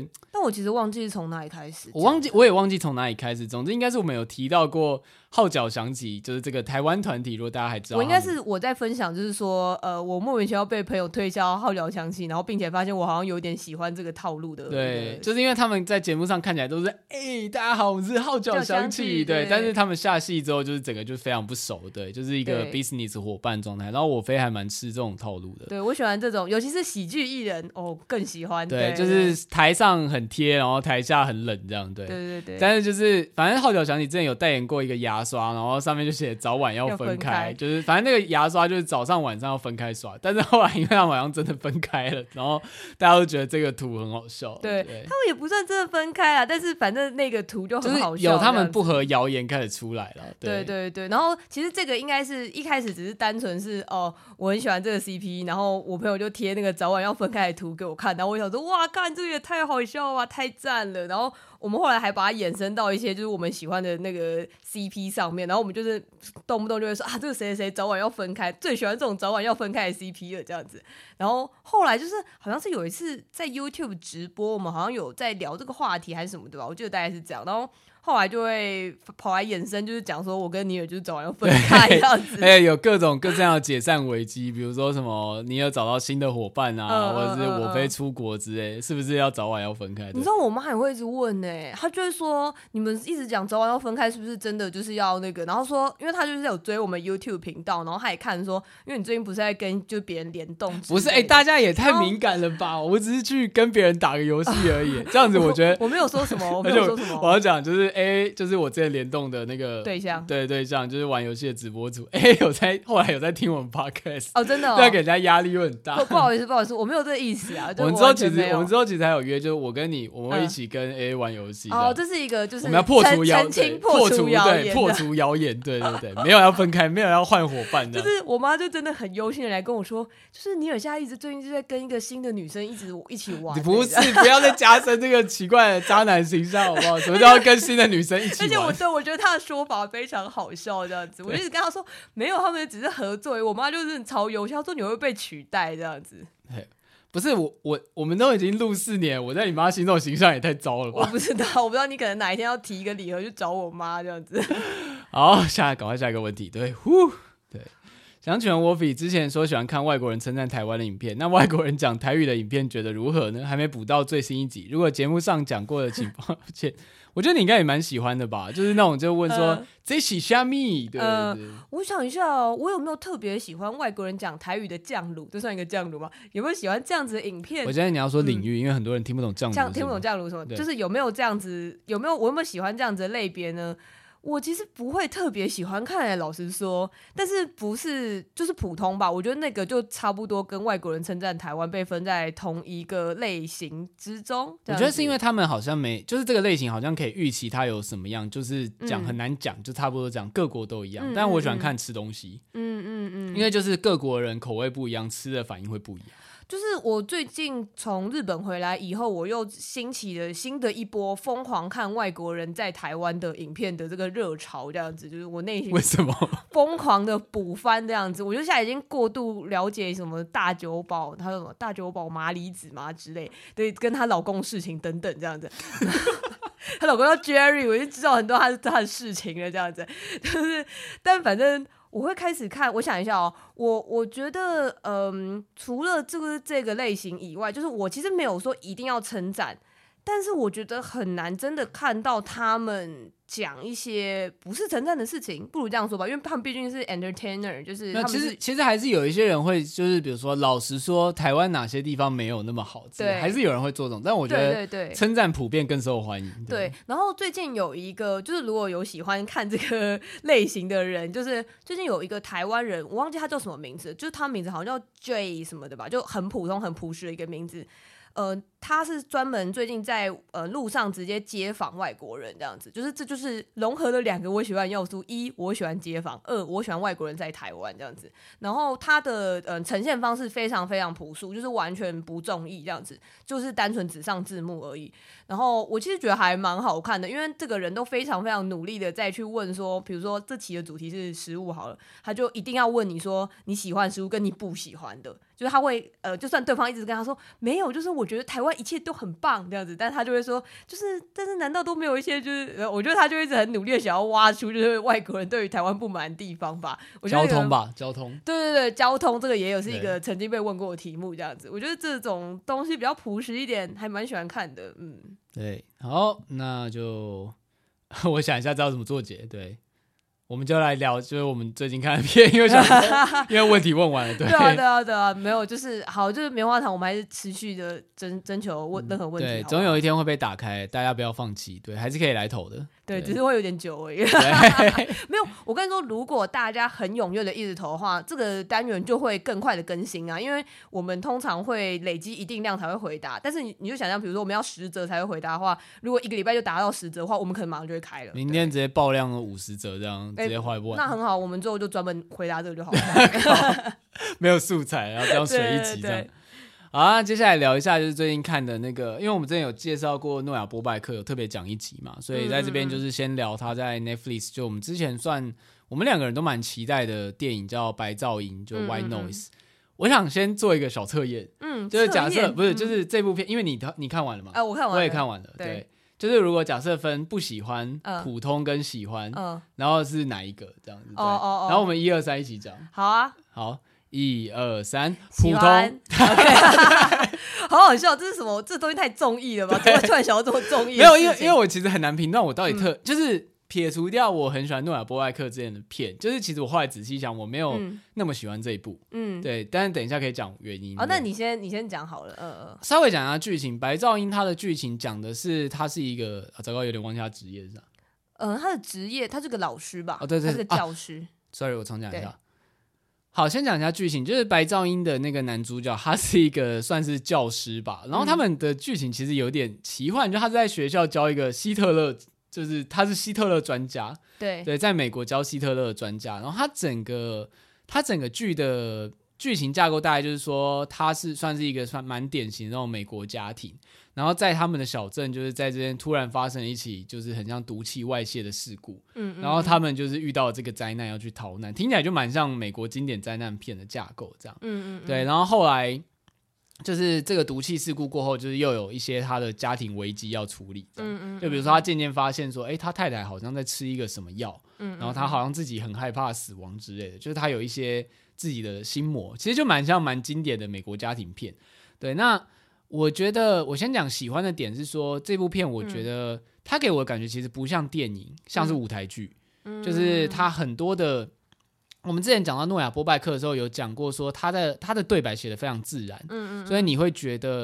但我其实忘记是从哪里开始， 我忘记，我也忘记从哪里开始。总之应该是我们有提到过号角响起，就是这个台湾团体，如果大家还知道， 我应该是我在分享，就是说，呃，我莫名其妙被朋友推销号角响起，然后并且发现我好像有点喜欢这个套路的。 对，就是因为他们在节目上看起来都是，哎、欸，大家好，我们是号角响起，对，但是他们下戏之后，就是整个就非常不熟，对，就是一个 business 伙伴状态。然后我飞还蛮吃这种套路的， 对我喜欢这种，尤其是喜剧艺人，哦，更喜欢。 对，对就是台上很贴，然后台下很冷这样，对， 对对对。 但是就是反正号角响起之前有代言过一个牙刷，然后上面就写早晚要分开， 分开就是反正那个牙刷就是早上晚上要分开刷，但是后来因为他们好像真的分开了，然后大家都觉得这个图很好笑。 对， 对他们也不算真的分开啦，但是反正那个图就很好笑， 就是有他们不合谣言开始出来了。 对对对，然后其实这个应该是一开始只是单纯是哦，我很喜欢这个 C P， 然后我朋友就贴那个早晚要分开的图给我看，然后我想说哇，干这个也太好笑了，太赞了。然后我们后来还把它衍生到一些就是我们喜欢的那个 C P 上面，然后我们就是动不动就会说啊，这个谁谁谁早晚要分开，最喜欢这种早晚要分开的 C P 了这样子。然后后来就是好像是有一次在 YouTube 直播，我们好像有在聊这个话题还是什么对吧？我记得大概是这样，然后后来就会跑来衍生，就是讲说我跟尼尔就是早晚要分开这样子， 哎，有各种各这样的解散危机，比如说什么尼尔找到新的伙伴啊，嗯、或者是我飞出国之类，是不是要早晚要分开？ 你知道我妈也会一直问呢、欸，她就会说你们一直讲早晚要分开，是不是真的就是要那个？然后说，因为她就是有追我们 YouTube 频道，然后她也看说，因为你最近不是在跟就别人联动， 不是哎、欸，大家也太敏感了吧？我只是去跟别人打个游戏而已，这样子我觉得我, 我没有说什么，我没有说什么， 我要讲就是。A 就是我之前联动的那个对象， 对对象就是玩游戏的直播主。A 有在后来有在听我们 podcast 哦，真的、哦， 对，给人家压力又很大。 不, 不好意思，不好意思，我没有这个意思啊。 我们之后其实我们之后其实还有约，就是我跟你，我们会一起跟 A 玩游戏、嗯。 哦，这是一个就是我们要破除谣言， 破除谣言，破除谣言，对对对，没有要分开，没有要换伙伴的。 就是我妈就真的很忧心的来跟我说，就是尼尔现在一直最近就在跟一个新的女生一直一起玩。 你不是不要再加深这个奇怪的渣男形象好不好？什么叫跟新的女生一起玩？ 而且我对我觉得他的说法非常好笑，这样子，我就一直跟他说没有，他们只是合作。我妈就是超油，她说你会被取代这样子。 不是我我我们都已经录四年，我在你妈心中的形象也太糟了吧？ 我不知道，我不知道你可能哪一天要提一个礼盒去找我妈这样子。 好，下来赶快下一个问题，对，呼，对。想请问 Wolfie 之前说喜欢看外国人称赞台湾的影片，那外国人讲台语的影片觉得如何呢？还没补到最新一集，如果节目上讲过的请抱歉。我觉得你应该也蛮喜欢的吧，就是那种就问说、呃、这是虾米，对对对、呃。 我想一下哦，我有没有特别喜欢外国人讲台语的酱卤？这算一个酱卤吗？有没有喜欢这样子的影片？ 我觉得你要说领域、嗯，因为很多人听不懂酱卤， 听不懂酱卤什么，就是有没有这样子？有没有我有没有喜欢这样子的类别呢？ 我其实不会特别喜欢看、欸、老实说，但是不是就是普通吧，我觉得那个就差不多跟外国人称赞台湾被分在同一个类型之中。 我觉得是因为他们好像没，就是这个类型好像可以预期它有什么样，就是讲、嗯、很难讲，就差不多讲各国都一样、嗯、但我喜欢看吃东西，嗯嗯嗯，因为就是各国人口味不一样，吃的反应会不一样。 就是我最近从日本回来以后，我又兴起了新的一波疯狂看外国人在台湾的影片的这个热潮，这样子，就是我内心为什么疯狂的补番这样子。我就现在已经过度了解什么大久保，他什么大久保麻里子嘛之类，对，跟她老公事情等等这样子。她老公叫 Jerry， 我就知道很多他他的事情了，这样子，就是，但反正。我会开始看，我想一下哦，我我觉得，嗯，除了这个这个类型以外，就是我其实没有说一定要称赞，但是我觉得很难真的看到他们讲一些不是称赞的事情，不如这样说吧，因为他们毕竟是 entertainer， 就是他们是其实其实还是有一些人会，就是比如说老实说，台湾哪些地方没有那么好吃，还是有人会做这种，但我觉得称赞普遍更受欢迎。 对，对，然后最近有一个，就是如果有喜欢看这个类型的人，就是最近有一个台湾人，我忘记他叫什么名字，就是他名字好像叫 J 什么的吧，就很普通很朴实的一个名字。呃，他是专门最近在呃路上直接街访外国人这样子，就是这就是融合了两个我喜欢的要素：一，我喜欢街访；二，我喜欢外国人在台湾这样子。然后他的呃呈现方式非常非常朴素，就是完全不中意这样子，就是单纯只上字幕而已。然后我其实觉得还蛮好看的，因为这个人都非常非常努力的再去问说，比如说这期的主题是食物好了，他就一定要问你说你喜欢食物跟你不喜欢的。就是他会呃，就算对方一直跟他说没有，就是我觉得台湾一切都很棒这样子，但他就会说，就是但是难道都没有一些就是，呃、我觉得他就一直很努力的想要挖出就是外国人对于台湾不满的地方吧。我觉得、那个、交通吧，交通， 对对对，交通这个也有是一个曾经被问过的题目这样子。我觉得这种东西比较朴实一点，还蛮喜欢看的。嗯， 对，好，那就我想一下知道怎么做结，对。我们就来聊，就是我们最近看的片，因为想因为问题问完了，对。 对啊，对啊，对啊，没有，就是好，就是棉花糖，我们还是持续的征征求问任何问题、嗯， 对，总有一天会被打开，大家不要放弃，对，还是可以来投的。 对，只是会有点久而已。没有，我跟你说，如果大家很踊跃的一直投的话，这个单元就会更快的更新啊，因为我们通常会累积一定量才会回答。但是你你就想象，比如说我们要十则才会回答的话，如果一个礼拜就达到十则的话，我们可能马上就会开了。 明天直接爆量了五十则这样，直接坏不完、 欸。那很好，我们之后就专门回答这个就好了。 没有素材，然后这样随一集这样。对对对，好啊，接下来聊一下就是最近看的那个，因为我们之前有介绍过诺亚波拜克，有特别讲一集嘛，所以在这边就是先聊他在 Netflix， 就我们之前算我们两个人都蛮期待的电影叫白噪音，就 White Noise。嗯嗯，我想先做一个小测验，嗯，就是假设不是，就是这部片，因为你你看完了嘛， 啊，我看完了， 我也看完了，对，对，就是如果假设分不喜欢、呃、普通跟喜欢、呃，然后是哪一个这样子，对，哦哦哦，然后我们一二三一起讲， 好啊， 好。一二三，普通， okay. 好好笑，这是什么？这东西太综艺了吧？怎么突然想要这么综艺？ 没有，因为因为我其实很难评断我到底特、嗯、就是撇除掉我很喜欢诺亚波拜克之前的片，就是其实我后来仔细想，我没有那么喜欢这一部，嗯，对，但是等一下可以讲原因。 哦，那你先你先讲好了，嗯、呃、 稍微讲一下剧情。白噪音它的剧情讲的是，他是一个、啊、糟糕，有点忘记他职业是啥？ 嗯、呃，他的职业他是个老师吧？ 哦，对 对, 对，他是个教师。啊、 sorry， 我重讲一下。好，先讲一下剧情，就是白噪音的那个男主角，他是一个算是教师吧，然后他们的剧情其实有点奇幻，就他是在学校教一个希特勒，就是他是希特勒专家， 对对，在美国教希特勒的专家，然后他整个他整个剧的剧情架构大概就是说，他是算是一个算蛮典型的那种美国家庭，然后在他们的小镇，就是在这边突然发生了一起就是很像毒气外泄的事故，嗯嗯，然后他们就是遇到了这个灾难要去逃难，听起来就蛮像美国经典灾难片的架构这样，嗯嗯，对，然后后来就是这个毒气事故过后，就是又有一些他的家庭危机要处理，嗯嗯，就比如说他渐渐发现说，哎，他太太好像在吃一个什么药，嗯，然后他好像自己很害怕死亡之类的，就是他有一些自己的心魔，其实就蛮像蛮经典的美国家庭片，对，那。我觉得我先讲喜欢的点是说，这部片我觉得它给我的感觉其实不像电影，像是舞台剧，嗯，就是它很多的，我们之前讲到诺亚波拜克的时候有讲过说他的他的对白写得非常自然，嗯嗯，所以你会觉得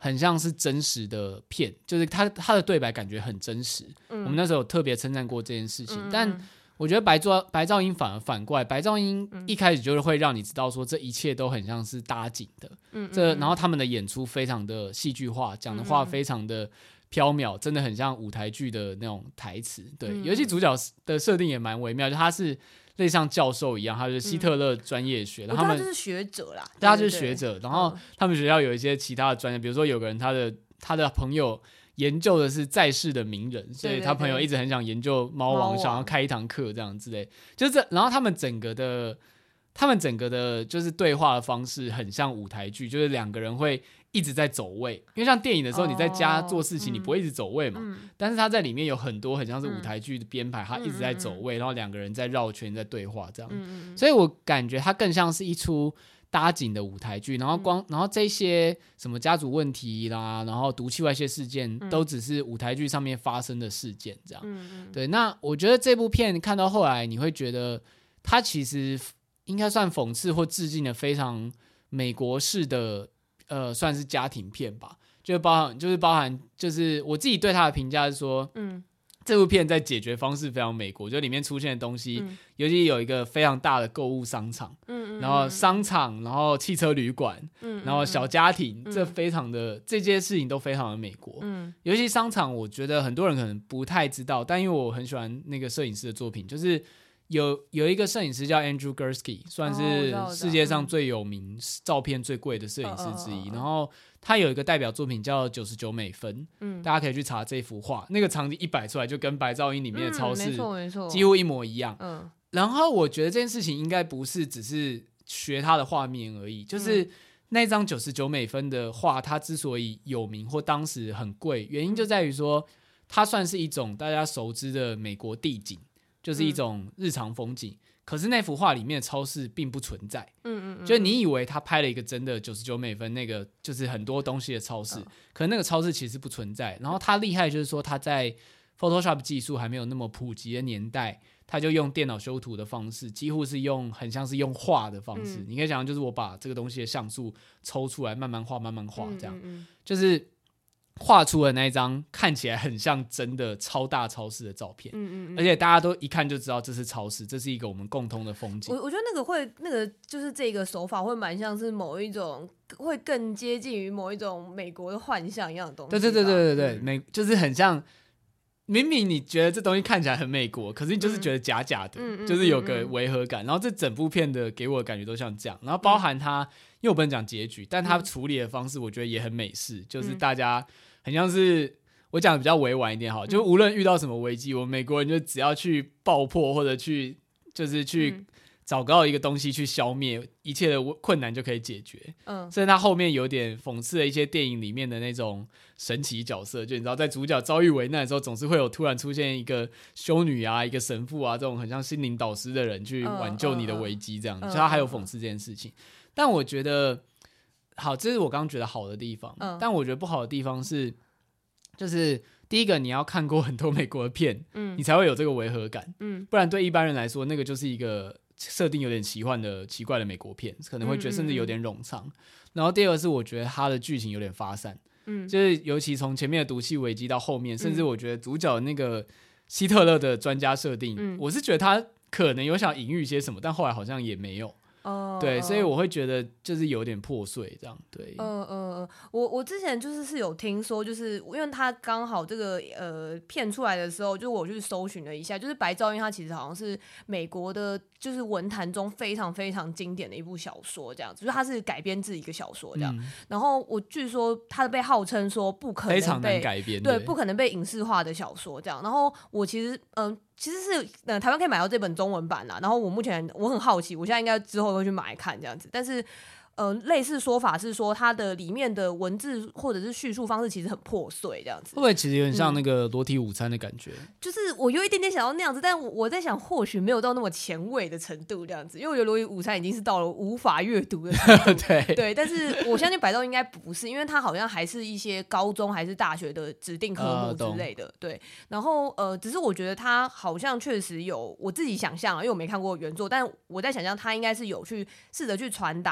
很像是真实的片，就是他他的对白感觉很真实。嗯、我们那时候有特别称赞过这件事情，嗯、但我觉得白兆白兆英反而反过来，白兆英一开始就是会让你知道说这一切都很像是搭景的，嗯、这然后他们的演出非常的戏剧化，讲的话非常的缥缈，真的很像舞台剧的那种台词。对，嗯、尤其主角的设定也蛮微妙，就他是类像教授一样，他就是希特勒专业学，然后他们就是学者啦， 大家就是学者，然后他们学校有一些其他的专业，比如说有个人他的他的朋友研究的是在世的名人，所以他朋友一直很想研究猫王，想要开一堂课这样之类，就是这，然后他们整个的他们整个的就是对话的方式很像舞台剧，就是两个人会一直在走位，因为像电影的时候你在家做事情你不会一直走位嘛，嗯、但是他在里面有很多很像是舞台剧的编排，他一直在走位，然后两个人在绕圈在对话这样，嗯、所以我感觉它更像是一出搭景的舞台剧，然后光然后这些什么家族问题啦，然后毒气外泄事件，都只是舞台剧上面发生的事件这样，嗯、对。那我觉得这部片看到后来你会觉得它其实应该算讽刺或致敬的非常美国式的呃，算是家庭片吧，就包含就是包含就是我自己对它的评价是说，嗯，这部片在解决方式非常美国，就里面出现的东西，嗯、尤其有一个非常大的购物商场，嗯、然后商场，然后汽车旅馆，嗯、然后小家庭，嗯、这非常的这些事情都非常的美国，嗯、尤其商场，我觉得很多人可能不太知道，但因为我很喜欢那个摄影师的作品，就是有有一个摄影师叫 Andrew Gursky， 算是世界上最有名、嗯、照片最贵的摄影师之一，然后他有一个代表作品叫九十九美分，嗯、大家可以去查这幅画，那个场景一摆出来就跟白噪音里面的超市几乎一模一样，嗯、然后我觉得这件事情应该不是只是学他的画面而已，就是那张九十九美分的画它之所以有名或当时很贵，原因就在于说它算是一种大家熟知的美国地景，就是一种日常风景，嗯、可是那幅画里面的超市并不存在，嗯嗯嗯，就是你以为他拍了一个真的九十九美分，那个就是很多东西的超市，嗯、可是那个超市其实不存在。然后他厉害就是说他在 Photoshop 技术还没有那么普及的年代，他就用电脑修图的方式，几乎是用很像是用画的方式，嗯、你可以想象就是我把这个东西的像素抽出来，慢慢画慢慢画这样，嗯嗯嗯，就是画出了那一张看起来很像真的超大超市的照片，嗯嗯嗯，而且大家都一看就知道这是超市，这是一个我们共同的风景。 我我觉得那个会那个就是这个手法会蛮像是某一种会更接近于某一种美国的幻象一样的东西。 对对对对对对，嗯、美就是很像。明明你觉得这东西看起来很美国，可是你就是觉得假假的，嗯、就是有个违和感。然后这整部片的给我的感觉都像这样，然后包含他，嗯、因为我不能讲结局，但他处理的方式我觉得也很美式，就是大家很像是我讲的比较委婉一点好，就无论遇到什么危机，我们美国人就只要去爆破或者去就是去。嗯找到一个东西去消灭一切的困难就可以解决，嗯，所以他后面有点讽刺了一些电影里面的那种神奇角色，就你知道在主角遭遇危难的时候总是会有突然出现一个修女啊一个神父啊这种很像心灵导师的人去挽救你的危机这样，嗯嗯嗯，所以他还有讽刺这件事情，嗯、但我觉得好，这是我刚刚觉得好的地方，嗯、但我觉得不好的地方是就是第一个你要看过很多美国的片，嗯、你才会有这个违和感，嗯、不然对一般人来说那个就是一个设定有点奇幻的奇怪的美国片，可能会觉得甚至有点冗长，嗯嗯嗯，然后第二个是我觉得它的剧情有点发散，嗯、就是尤其从前面的毒气危机到后面，嗯、甚至我觉得主角那个希特勒的专家设定，嗯、我是觉得他可能有想隐喻些什么，但后来好像也没有，哦，对，所以我会觉得就是有点破碎这样，对， 嗯嗯嗯，我我之前就是是有听说，就是因为他刚好这个呃片出来的时候，就我去搜寻了一下，就是白噪音，它其实好像是美国的，就是文坛中非常非常经典的一部小说，这样子，就是它是改编自一个小说这样，嗯、然后我据说它被号称说不可能被非常难改编， 对，不可能被影视化的小说这样，然后我其实嗯。呃其实是呃台湾可以买到这本中文版啦，然后我目前我很好奇，我现在应该之后会去买来看这样子，但是呃类似说法是说它的里面的文字或者是叙述方式其实很破碎这样子， 会不会其实有点像那个裸体午餐的感觉， 嗯、就是我有一点点想要那样子，但我在想或许没有到那么前卫的程度这样子，因为我觉得裸体午餐已经是到了无法阅读的程度对对，但是我相信白噪应该不是，因为它好像还是一些高中还是大学的指定科目之类的，呃、对，然后呃只是我觉得它好像确实有我自己想象，因为我没看过原作，但我在想象它应该是有去试着去传达了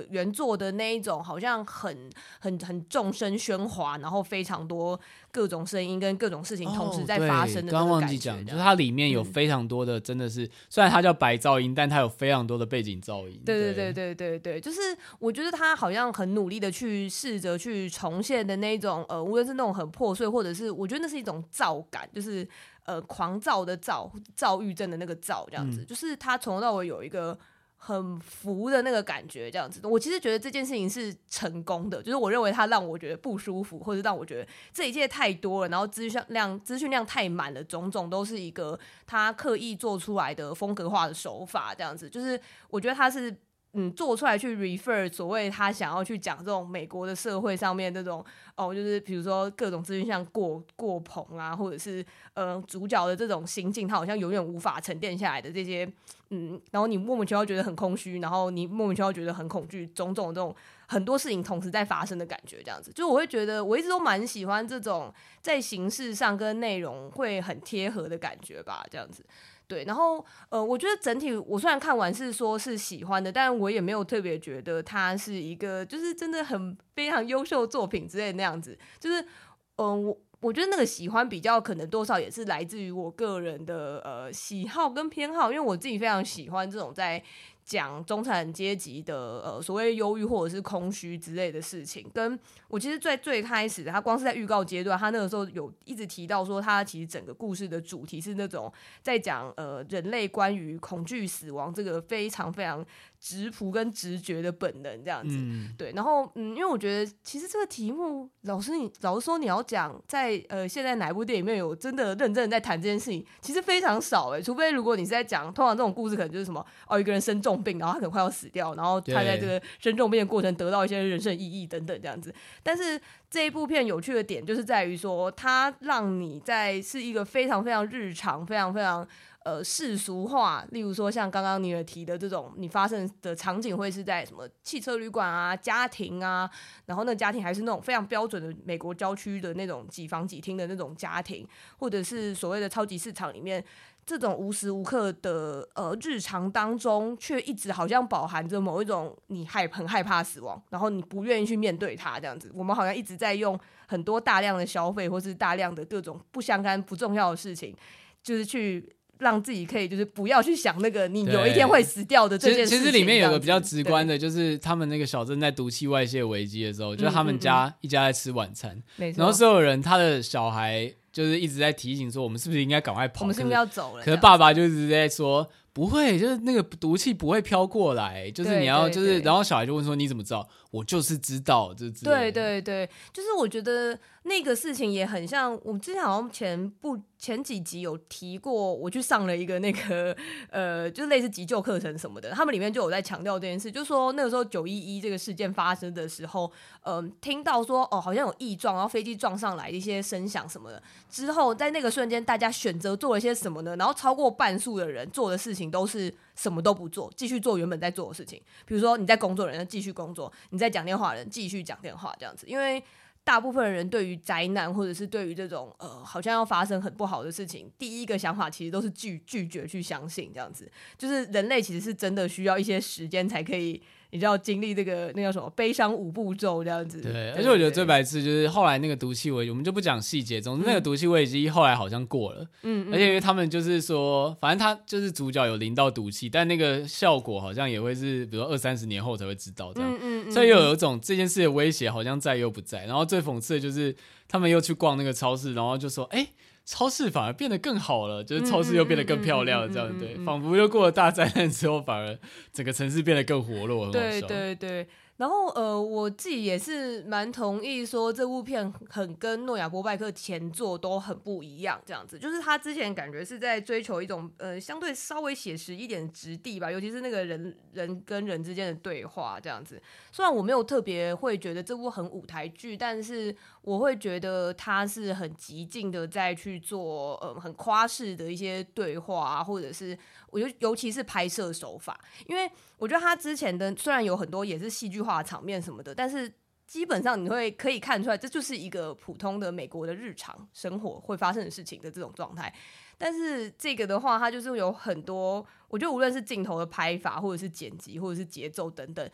呃原作的那一种好像很很很众声喧哗，然后非常多各种声音跟各种事情同时在发生的那个感觉。 刚刚忘记讲，就是它里面有非常多的，真的是、嗯、虽然它叫白噪音，但它有非常多的背景噪音。 对对对对对对，就是我觉得他好像很努力的去试着去重现的那种呃，无论是那种很破碎，或者是我觉得那是一种躁感，就是呃狂躁的躁，躁郁症的那个躁这样子，嗯、就是他从头到尾有一个很浮的那个感觉这样子。我其实觉得这件事情是成功的，就是我认为它让我觉得不舒服，或者让我觉得这一切太多了，然后资讯量资讯量太满了，种种都是一个他刻意做出来的风格化的手法这样子。就是我觉得他是嗯，做出来去 refer 所谓他想要去讲这种美国的社会上面这种哦，就是比如说各种资讯像过过棚啊，或者是呃主角的这种心境，他好像永远无法沉淀下来的这些嗯，然后你莫名其妙觉得很空虚，然后你莫名其妙觉得很恐惧，种种这种很多事情同时在发生的感觉，这样子，就我会觉得我一直都蛮喜欢这种在形式上跟内容会很贴合的感觉吧，这样子。对，然后呃，我觉得整体我虽然看完是说是喜欢的，但我也没有特别觉得它是一个就是真的很非常优秀作品之类的那样子。就是嗯、呃，我我觉得那个喜欢比较可能多少也是来自于我个人的呃喜好跟偏好，因为我自己非常喜欢这种在讲中产阶级的呃所谓忧郁或者是空虚之类的事情。跟我其实在最开始他光是在预告阶段，他那个时候有一直提到说他其实整个故事的主题是那种在讲呃人类关于恐惧死亡这个非常非常直朴跟直觉的本能这样子、嗯、对。然后嗯，因为我觉得其实这个题目老师你老实说你要讲在呃现在哪一部电影里面有真的认真的在谈这件事情，其实非常少哎、欸，除非如果你是在讲通常这种故事可能就是什么哦一个人生重病，然后他可能快要死掉，然后他在这个生重病的过程得到一些人生意义等等这样子。但是这一部片有趣的点就是在于说它让你在是一个非常非常日常非常非常呃世俗化，例如说像刚刚你提的这种你发生的场景会是在什么汽车旅馆啊家庭啊，然后那个家庭还是那种非常标准的美国郊区的那种几房几厅的那种家庭，或者是所谓的超级市场里面这种无时无刻的呃日常当中，却一直好像饱含着某一种你害很害怕死亡，然后你不愿意去面对它这样子。我们好像一直在用很多大量的消费，或是大量的各种不相干不重要的事情，就是去让自己可以就是不要去想那个你有一天会死掉的这件事情。 其实里面有个比较直观的，就是他们那个小镇在毒气外泄危机的时候，就是他们家、嗯嗯嗯、一家在吃晚餐，然后所有人他的小孩就是一直在提醒说我们是不是应该赶快跑， 我们是不是要走了， 可是爸爸就一直在说不会，就是那个毒气不会飘过来，就是你要就是然后小孩就问说你怎么知道，我就是知道，就是之类的。 对对对，就是我觉得那个事情也很像我们之前好像前不前几集有提过，我去上了一个那个呃就类似急救课程什么的，他们里面就有在强调这件事，就是说那个时候九一一这个事件发生的时候，嗯、呃，听到说哦好像有异状，然后飞机撞上来一些声响什么的之后，在那个瞬间大家选择做了些什么呢？然后超过半数的人做的事情都是什么都不做，继续做原本在做的事情。比如说你在工作的人继续工作，你在讲电话的人继续讲电话，这样子。因为大部分的人对于灾难或者是对于这种呃好像要发生很不好的事情，第一个想法其实都是拒拒绝去相信，这样子。就是人类其实是真的需要一些时间才可以。你知道经历这个那叫什么悲伤五步骤这样子。 对，而且我觉得最白痴就是后来那个毒气危机，我们就不讲细节，总之那个毒气危机后来好像过了，嗯，而且因为他们就是说，反正他就是主角有淋到毒气，但那个效果好像也会是，比如说二三十年后才会知道这样，嗯嗯嗯，所以又有一种这件事的威胁好像在又不在。然后最讽刺的就是他们又去逛那个超市，然后就说，哎、欸。超市反而变得更好了，就是超市又变得更漂亮了，这样对，仿佛又过了大灾难之后，反而整个城市变得更活络，很好笑。对对对。然后呃，我自己也是蛮同意说这部片很跟诺亚波拜克前作都很不一样，这样子，就是他之前感觉是在追求一种呃相对稍微写实一点的质地吧，尤其是那个人人跟人之间的对话这样子。虽然我没有特别会觉得这部很舞台剧，但是我会觉得他是很极尽的在去做呃很夸饰的一些对话啊，或者是我尤尤其是拍摄手法，因为我觉得他之前的虽然有很多也是戏剧化的场面什么的，但是基本上你会可以看出来这就是一个普通的美国的日常生活会发生的事情的这种状态。但是这个的话它就是有很多，我觉得无论是镜头的拍法或者是剪辑或者是节奏等等，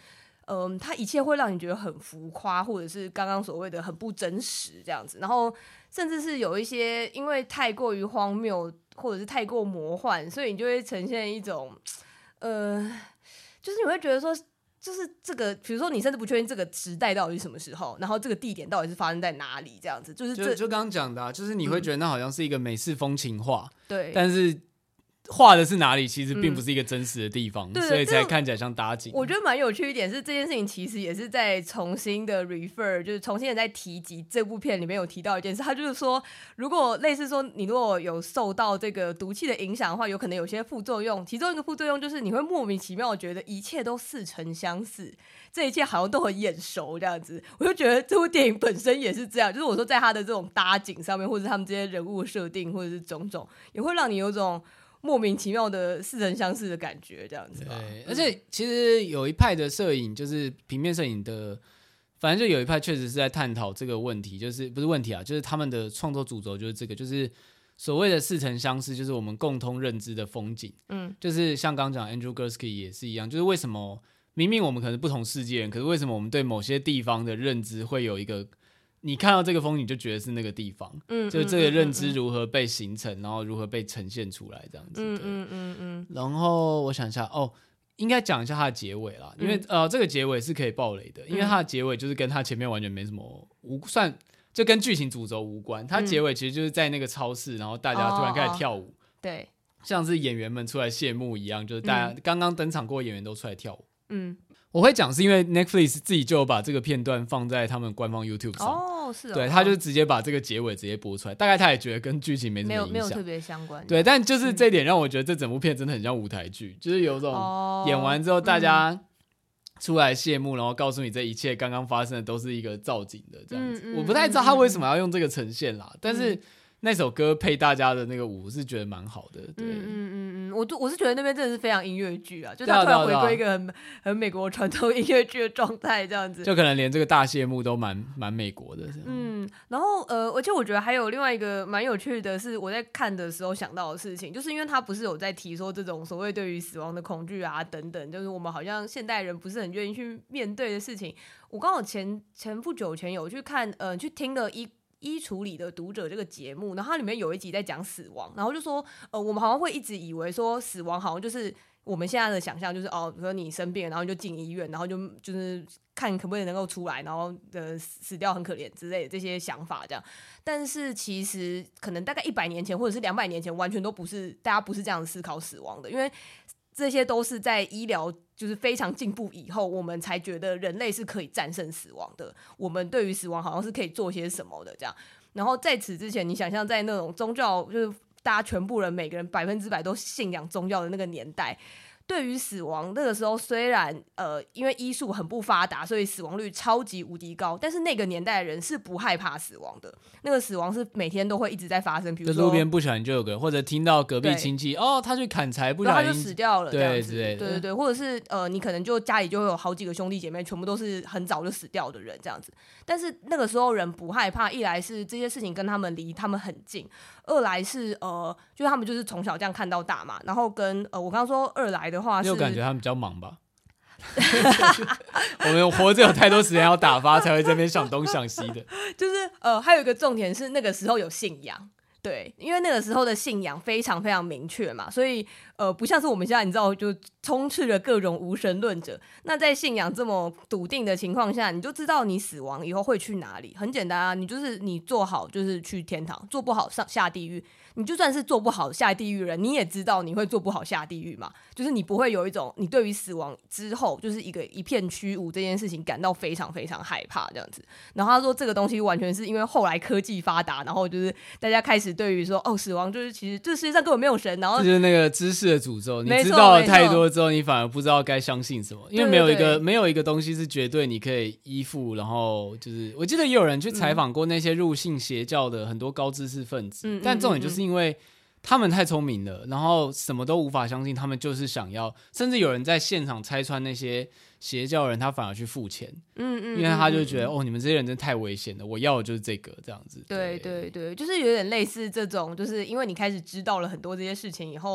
嗯，它一切会让你觉得很浮夸，或者是刚刚所谓的很不真实这样子，然后甚至是有一些因为太过于荒谬或者是太过魔幻，所以你就会呈现一种呃，就是你会觉得说。就是这个，比如说你甚至不确定这个时代到底是什么时候，然后这个地点到底是发生在哪里，这样子，就是这就就刚刚讲的、啊，就是你会觉得那好像是一个美式风情画， 对、嗯， 但是画的是哪里，其实并不是一个真实的地方， 嗯、 所以才看起来像搭景。 我觉得蛮有趣一点是，这件事情其实也是在重新的 refer， 就是重新的在提及这部片里面有提到一件事，他就是说，如果类似说你如果有受到这个毒气的影响的话，有可能有些副作用，其中一个副作用就是你会莫名其妙的觉得一切都似曾相识，这一切好像都很眼熟这样子。我就觉得这部电影本身也是这样，就是我说在他的这种搭景上面，或者他们这些人物设定，或者是种种，也会让你有种莫名其妙的似曾相识的感觉，这样子吧。 对，而且其实有一派的摄影，就是平面摄影的，反正就有一派确实是在探讨这个问题，就是不是问题啊，就是他们的创作主轴就是这个，就是所谓的似曾相识，就是我们共同认知的风景。嗯，就是像刚讲 Andrew Gursky 也是一样，就是为什么明明我们可能不同世界人，可是为什么我们对某些地方的认知会有一个？你看到这个风景就觉得是那个地方，嗯，就这个认知如何被形成，嗯、然后如何被呈现出来这样子，嗯嗯嗯嗯。然后我想一下，哦，应该讲一下它的结尾啦，因为、嗯、呃，这个结尾是可以爆雷的，因为它的结尾就是跟它前面完全没什么无算，就跟剧情主轴无关。它结尾其实就是在那个超市，然后大家突然开始跳舞， 哦、对， 像是演员们出来谢幕一样，就是大家刚刚登场过的演员都出来跳舞，嗯。我会讲是因为 Netflix 自己就有把这个片段放在他们官方 YouTube 上， 哦，是哦， 对，他就直接把这个结尾直接播出来，大概他也觉得跟剧情没什么影响， 没有没有特别相关， 对，但就是这一点让我觉得这整部片真的很像舞台剧，就是有种演完之后大家出来谢幕，然后告诉你这一切刚刚发生的都是一个造景的这样子，嗯嗯、我不太知道他为什么要用这个呈现啦，嗯、但是。那首歌配大家的那个舞是觉得蛮好的，对，嗯嗯嗯嗯，我我是觉得那边真的是非常音乐剧啊，就他突然回归一个很很美国传统音乐剧的状态，这样子， 就可能连这个大谢幕都蛮蛮美国的， 嗯，然后呃，而且我觉得还有另外一个蛮有趣的是，我在看的时候想到的事情，就是因为他不是有在提说这种所谓对于死亡的恐惧啊等等，就是我们好像现代人不是很愿意去面对的事情。我刚好前前不久前有去看，呃，去听了一。衣橱里的读者这个节目，然后它里面有一集在讲死亡，然后就说，呃，我们好像会一直以为说死亡好像就是我们现在的想象，就是哦，比如说你生病了，然后就进医院，然后就就是看可不可以能够出来，然后呃死掉很可怜之类的这些想法这样。但是其实可能大概一百年前或者是两百年前，完全都不是大家不是这样思考死亡的，因为这些都是在医疗就是非常进步以后，我们才觉得人类是可以战胜死亡的。我们对于死亡好像是可以做些什么的这样。然后在此之前，你想象在那种宗教，就是大家全部人每个人百分之百都信仰宗教的那个年代。对于死亡那个时候，虽然呃因为医术很不发达，所以死亡率超级无敌高，但是那个年代的人是不害怕死亡的。那个死亡是每天都会一直在发生，比如说路边不小心就有个人，或者听到隔壁亲戚哦他去砍柴不小心他就死掉了， 对之类的， 对对对，或者是呃你可能就家里就会有好几个兄弟姐妹，全部都是很早就死掉的人这样子。但是那个时候人不害怕，一来是这些事情跟他们离他们很近，二来是呃就是他们就是从小这样看到大嘛，然后跟呃我刚刚说二来的话是， 你有感觉他们比较忙吧？我们活着有太多时间要打发，才会在那边想东想西的。 就是呃，还有一个重点是那个时候有信仰，对，因为那个时候的信仰非常非常明确嘛，所以呃，不像是我们现在你知道就充斥了各种无神论者。那在信仰这么笃定的情况下，你就知道你死亡以后会去哪里。很简单啊，你就是你做好就是去天堂，做不好上下地狱。你就算是做不好下地狱人，你也知道你会做不好下地狱嘛，就是你不会有一种你对于死亡之后就是一个一片虚无这件事情感到非常非常害怕这样子。然后他说这个东西完全是因为后来科技发达，然后就是大家开始对于说哦死亡就是其实这世界上根本没有神，然后这就是那个知识的诅咒，你知道了太多之后你反而不知道该相信什么，因为没有一个对对对没有一个东西是绝对你可以依附。然后就是我记得也有人去采访过那些入信邪教的很多高知识分子，嗯、但重点就是因为他们太聪明了，然后什么都无法相信，他们就是想要，甚至有人在现场拆穿那些邪教人，他反而去付钱，嗯嗯，因为他就觉得、嗯、哦，你们这些人真的太危险了，我要的就是这个这样子。 对对对，就是有点类似这种，就是因为你开始知道了很多这些事情以后，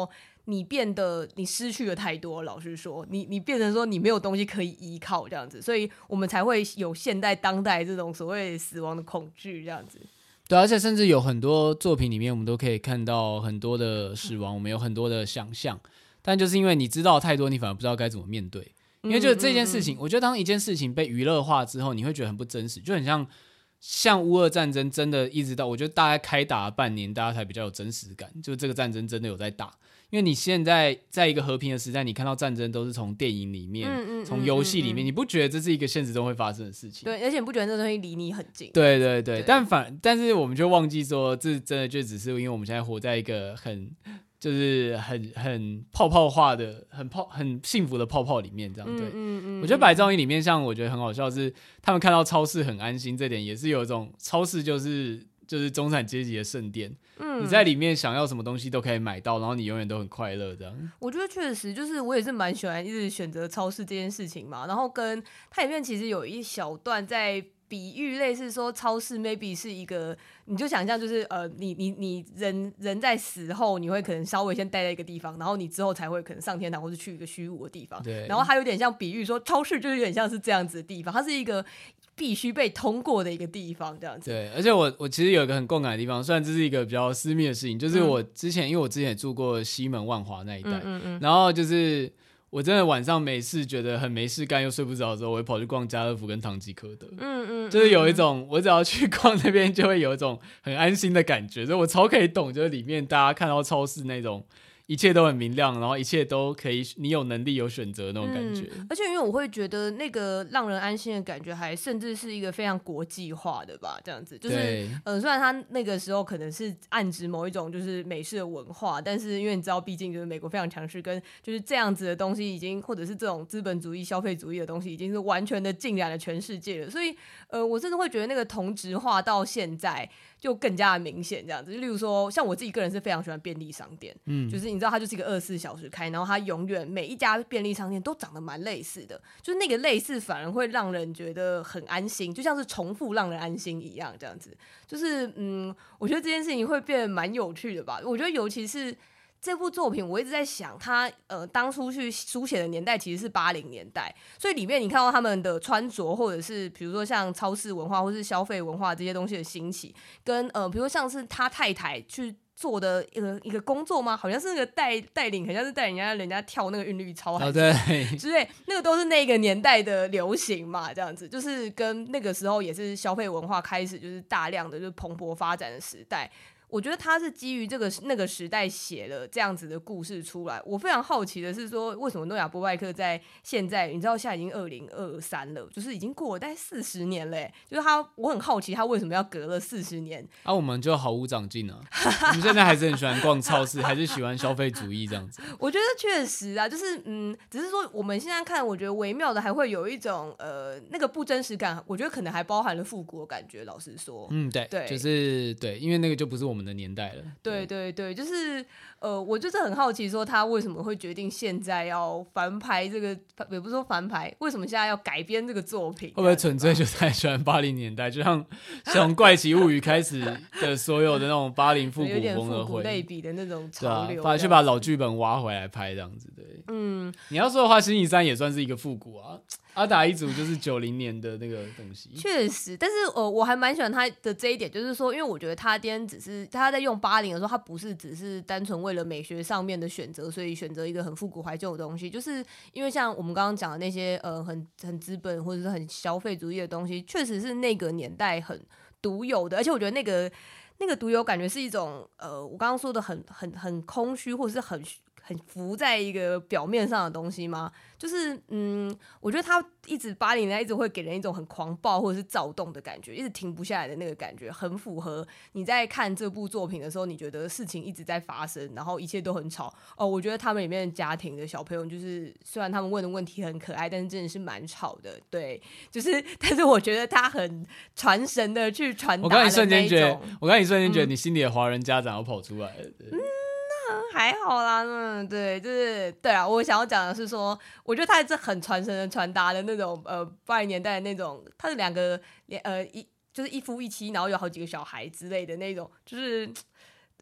你变得你失去了太多，老实说，你你变成说你没有东西可以依靠这样子，所以我们才会有现代当代这种所谓死亡的恐惧这样子。 对，而且甚至有很多作品里面，我们都可以看到很多的死亡，我们有很多的想象，但就是因为你知道太多，你反而不知道该怎么面对。因为就是这件事情，嗯嗯嗯我觉得当一件事情被娱乐化之后，你会觉得很不真实，就很像像乌俄战争，真的一直到我觉得大概开打了半年，大家才比较有真实感，就这个战争真的有在打。因为你现在在一个和平的时代，你看到战争都是从电影里面、从游戏里面，你不觉得这是一个现实中会发生的事情？ 对，而且你不觉得这东西离你很近？ 对对 对, 对，但反但是我们就忘记说，这真的就只是因为我们现在活在一个很就是很很泡泡化的、很泡很幸福的泡泡里面，这样对。嗯嗯嗯我觉得《白噪音》里面，像我觉得很好笑是，他们看到超市很安心，这点也是有一种超市就是就是中产阶级的圣殿。嗯，你在里面想要什么东西都可以买到，然后你永远都很快乐这样。 我觉得确实就是我也是蛮喜欢一直选择超市这件事情嘛，然后跟它里面其实有一小段在比喻类似说超市 maybe 是一个，你就想象就是呃你你你人人在死后你会可能稍微先待在一个地方，然后你之后才会可能上天堂或是去一个虚无的地方。对，然后它有点像比喻说超市就是有点像是这样子的地方，它是一个必须被通过的一个地方，这样子。 对，而且我我其实有一个很共感的地方，虽然这是一个比较私密的事情，就是我之前、嗯、因为我之前也住过西门万华那一带，嗯嗯嗯然后就是我真的晚上没事觉得很没事干又睡不着的时候，我会跑去逛家乐福跟唐吉诃德，嗯嗯就是有一种我只要去逛那边就会有一种很安心的感觉，所以我超可以懂，就是里面大家看到超市那种一切都很明亮，然后一切都可以你有能力有选择的那种感觉、 嗯、而且因为我会觉得那个让人安心的感觉还甚至是一个非常国际化的吧，这样子就是呃，虽然他那个时候可能是暗指某一种就是美式的文化，但是因为你知道毕竟就是美国非常强势，跟就是这样子的东西已经或者是这种资本主义消费主义的东西已经是完全的浸染了全世界了，所以呃，我甚至会觉得那个同质化到现在就更加的明显这样子。例如说像我自己个人是非常喜欢便利商店，嗯，就是你知道它就是一个二十四小时开，然后它永远每一家便利商店都长得蛮类似的，就是那个类似反而会让人觉得很安心，就像是重复让人安心一样这样子。就是嗯，我觉得这件事情会变得蛮有趣的吧。我觉得尤其是这部作品，我一直在想它呃当初去书写的年代其实是八零年代，所以里面你看到他们的穿着，或者是比如说像超市文化或是消费文化这些东西的兴起，跟呃比如说像是他太太去做的一个一个工作吗？好像是那个带带领，好像是带人家人家跳那个韵律操还是、哦、对之类，那个都是那个年代的流行嘛，这样子就是跟那个时候也是消费文化开始就是大量的就是蓬勃发展的时代。我觉得他是基于这个那个时代写了这样子的故事出来。我非常好奇的是说，为什么诺亚波拜克在现在，你知道现在已经二零二三了，就是已经过了大概四十年嘞。就是他，我很好奇他为什么要隔了四十年。 啊，我们就毫无长进啊！我们现在还是很喜欢逛超市，还是喜欢消费主义这样子。 我觉得确实啊，就是嗯，只是说我们现在看，我觉得微妙的还会有一种呃那个不真实感，我觉得可能还包含了复古的感觉。老实说， 嗯，对，对，就是对，因为那个就不是我们的年代了。 对对对，就是呃，我就是很好奇，说他为什么会决定现在要翻拍这个，也不是说翻拍，为什么现在要改编这个作品？ 会不会纯粹就太喜欢八零年代，就像从《怪奇物语》开始的所有的那种八零复古风的， 有点复古类比的那种潮流， 对啊，去把老剧本挖回来拍这样子。对，嗯，你要说的话，《星期三》也算是一个复古啊。阿达一族就是九零年的那个东西， 确实，但是呃，我还蛮喜欢他的这一点，就是说，因为我觉得他今天只是他在用八零的时候，他不是只是单纯为了美学上面的选择，所以选择一个很复古怀旧的东西，就是因为像我们刚刚讲的那些呃很很资本或者是很消费主义的东西，确实是那个年代很独有的，而且我觉得那个那个独有感觉是一种呃，我刚刚说的很很很空虚，或者是很。很浮在一个表面上的东西吗？就是嗯，我觉得他一直八零年代一直会给人一种很狂暴或者是躁动的感觉，一直停不下来的那个感觉，很符合你在看这部作品的时候，你觉得事情一直在发生，然后一切都很吵哦。我觉得他们里面的家庭的小朋友，就是虽然他们问的问题很可爱，但是真的是蛮吵的。对，就是但是我觉得他很传神的去传达的那一种。我刚才瞬间觉得， 我刚才瞬间觉得你心里的华人家长要跑出来了。 嗯。还好啦，嗯，对，就是对啊。我想要讲的是说，我觉得他是很传神的传达的那种，呃，八零年代的那种，他是两个，呃，一就是一夫一妻，然后有好几个小孩之类的那种，就是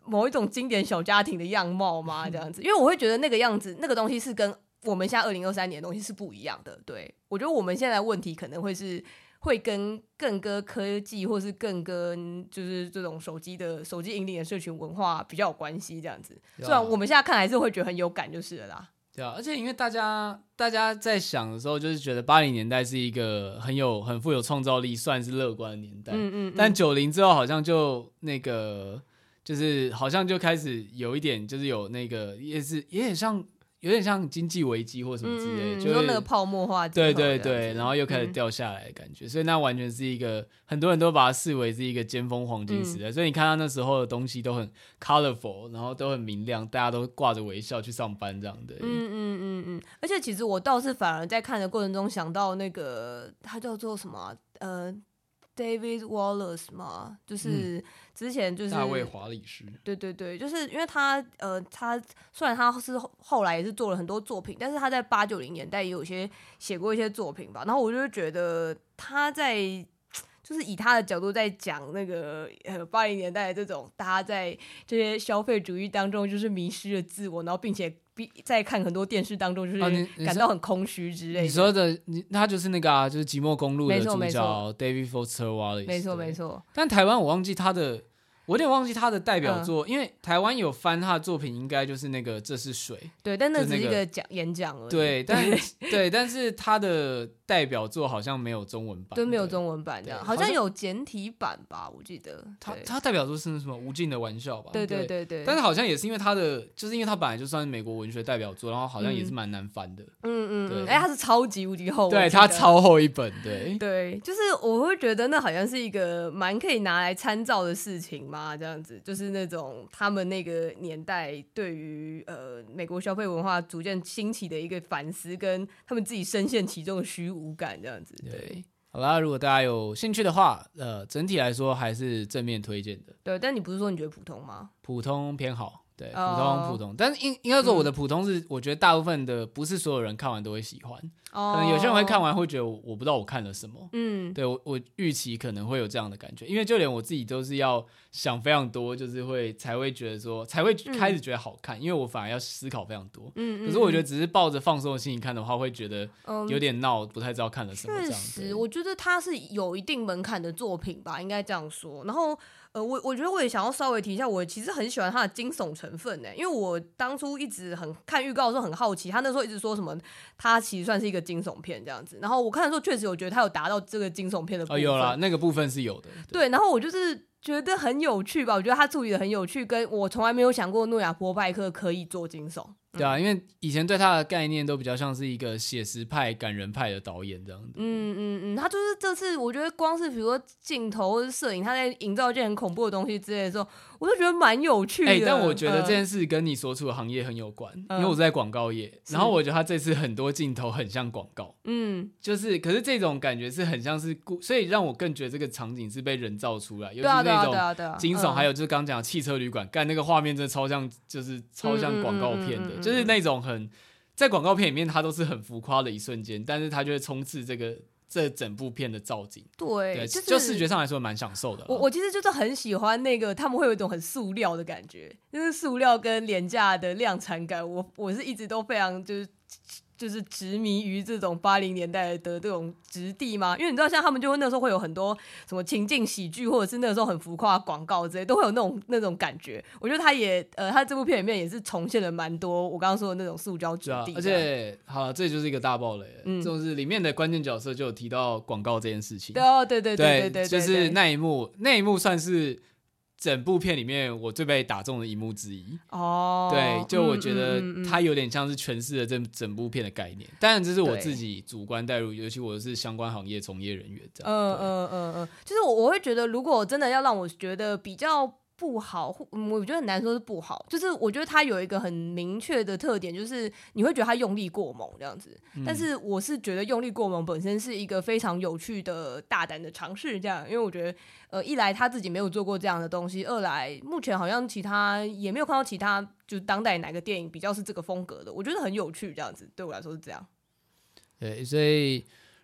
某一种经典小家庭的样貌吗？这样子，因为我会觉得那个样子，那个东西是跟我们现在二零二三年的东西是不一样的。对，我觉得我们现在的问题可能会是会跟更跟科技，或是更跟就是这种手机的手机引领的社群文化比较有关系。这样子，虽然我们现在看还是会觉得很有感，就是了啦。 对啊，而且因为大家大家在想的时候，就是觉得八零年代是一个很有很富有创造力，算是乐观的年代。嗯嗯嗯，但九零之后好像就那个，就是好像就开始有一点，就是有那个也是也很像。有点像经济危机或什么之类的，嗯、 就是说那个泡沫化之后， 对对对，然后又开始掉下来的感觉，嗯、所以那完全是一个很多人都把它视为是一个尖峰黄金时代，嗯、所以你看到那时候的东西都很 colorful， 然后都很明亮，大家都挂着微笑去上班这样的。 嗯嗯嗯嗯，而且其实我倒是反而在看的过程中想到那个他叫做什么呃。David Wallace 嘛，就是之前就是大卫华里士， 对对对，就是因为他呃，他虽然他是后来也是做了很多作品，但是他在八九零年代也有些写过一些作品吧。然后我就觉得他在就是以他的角度在讲那个呃八零年代的这种大家在这些消费主义当中就是迷失了自我，然后并且在看很多电视当中就是感到很空虚之类的。 你说的你他就是那个啊，就是《寂寞公路》的主角 David Foster Wallace， 没错没错。 但台湾我忘记他的。我有点忘记他的代表作，嗯、因为台湾有翻他的作品，应该就是那个《这是水》。 对，但那只是一个讲、那个、演讲而已。 对，但对，但是他的代表作好像没有中文版， 对，没有中文版这样，好像有简体版吧，我记得。 他他代表作是什么？《无尽的玩笑》吧？ 对对对对, 对。但是好像也是因为他的，就是因为他本来就算是美国文学代表作，然后好像也是蛮难翻的。 嗯嗯嗯。哎、欸，他是超级无敌厚， 对，他超厚一本，对。 对，就是我会觉得那好像是一个蛮可以拿来参照的事情嘛，这样子。就是那种他们那个年代对于呃美国消费文化逐渐兴起的一个反思，跟他们自己深陷其中的虚无感这样子。对， 对好啦，如果大家有兴趣的话，呃，整体来说还是正面推荐的。 对，但你不是说你觉得普通吗？ 普通偏好。对，普通普通，但是应应该说我的普通是，我觉得大部分的不是所有人看完都会喜欢，哦、可能有些人会看完会觉得 我, 我不知道我看了什么，嗯，对我我预期可能会有这样的感觉，因为就连我自己都是要想非常多，就是会才会觉得说才会开始觉得好看，嗯、因为我反而要思考非常多，嗯，可是我觉得只是抱着放松的心情看的话，会觉得有点闹，不太知道看了什么这样。确实，我觉得它是有一定门槛的作品吧，应该这样说，然后。呃，我我觉得我也想要稍微提一下，我其实很喜欢它的惊悚成分呢，因为我当初一直很看预告的时候很好奇，他那时候一直说什么，它其实算是一个惊悚片这样子，然后我看的时候确实有觉得他有达到这个惊悚片的部分， 哦，有啦，那个部分是有的， 对，对然后我就是觉得很有趣吧，我觉得他处理的很有趣，跟我从来没有想过诺亚波派克可以做惊悚。 对啊，因为以前对他的概念都比较像是一个写实派、感人派的导演这样子。 嗯嗯嗯，他就是这次我觉得光是比如说镜头或是摄影，他在营造一件很恐怖的东西之类的时候，我都觉得蛮有趣的。 哎、欸，但我觉得这件事跟你所处的行业很有关，嗯、因为我在广告业，然后我觉得他这次很多镜头很像广告，嗯，就是可是这种感觉是很像是，所以让我更觉得这个场景是被人造出来，尤其是那种惊悚，还有就是刚讲的汽车旅馆，干那个画面真的超像，就是超像广告片的。嗯嗯嗯嗯就是那种很在广告片里面，它都是很浮夸的一瞬间，但是它就会充斥这个这整部片的造景。 对， 对就是、 就视觉上来说蛮享受的。 我我其实就是很喜欢那个，他们会有一种很塑料的感觉，就是塑料跟廉价的量产感。我我是一直都非常就是。就是执迷于这种八零年代的这种质地嘛，因为你知道，像他们就会那时候会有很多什么情境喜剧，或者是那个时候很浮夸的广告之类，都会有那种那种感觉。我觉得他也呃，他这部片里面也是重现了蛮多我刚刚说的那种塑胶质地、啊。 而且好，这就是一个大爆雷，嗯，就是里面的关键角色就有提到广告这件事情。 对哦，对对对对 对, 对, 对， 就是那一幕，那一幕算是。整部片里面我最被打中的一幕之一哦，对，就我觉得它有点像是诠释了这整部片的概念，当然这是我自己主观带入，尤其我是相关行业从业人员这样，嗯嗯嗯嗯，就是我我会觉得，如果真的要让我觉得比较。不好，我觉得很难说是不好，就是我觉得它有一个很明确的特点，就是你会觉得它用力过猛这样子，嗯、但是我是觉得用力过猛本身是一个非常有趣的大胆的尝试，这样，因为我觉得呃一来他自己没有做过这样的东西，二来目前好像其他也没有看到其他就是当代哪个电影比较是这个风格的，我觉得很有趣这样子，对我来说是这样。 对，所以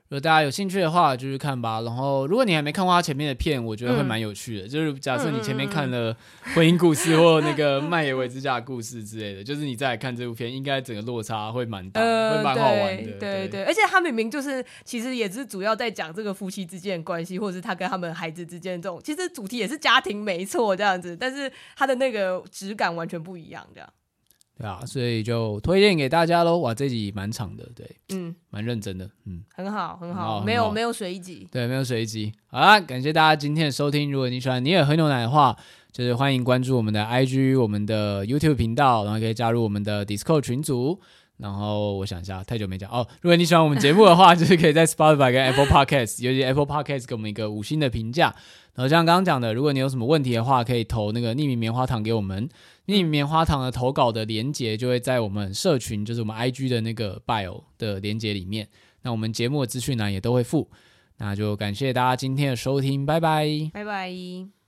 如果大家有兴趣的话就去看吧，然后如果你还没看过他前面的片，我觉得会蛮有趣的、嗯、就是假设你前面看了婚姻故事或那个麦野维之家的故事之类的，就是你再来看这部片应该整个落差会蛮大、呃、会蛮好玩的。 对 对, 对，而且他明明就是其实也是主要在讲这个夫妻之间的关系，或者是他跟他们孩子之间的这种，其实主题也是家庭没错这样子，但是他的那个质感完全不一样这样。 对啊，所以就推荐给大家咯。哇，这集蛮长的，对，嗯，蛮认真的，嗯， 很好，很好，没有没有随机， 对，没有随机。好啦，感谢大家今天的收听。如果你喜欢尼尔喝牛奶的话，就是欢迎关注我们的 I G、我们的 YouTube 频道，然后可以加入我们的 Discord 群组。然后我想一下，太久没讲哦。如果你喜欢我们节目的话，就是可以在 Spotify 跟 Apple Podcast， 尤其 Apple Podcast 给我们一个五星的评价。然后像刚刚讲的，如果你有什么问题的话，可以投那个匿名棉花糖给我们。匿名棉花糖的投稿的连结就会在我们社群，就是我们 I G 的那个 bio 的连结里面。那我们节目的资讯栏也都会附。那就感谢大家今天的收听，拜拜， 拜拜。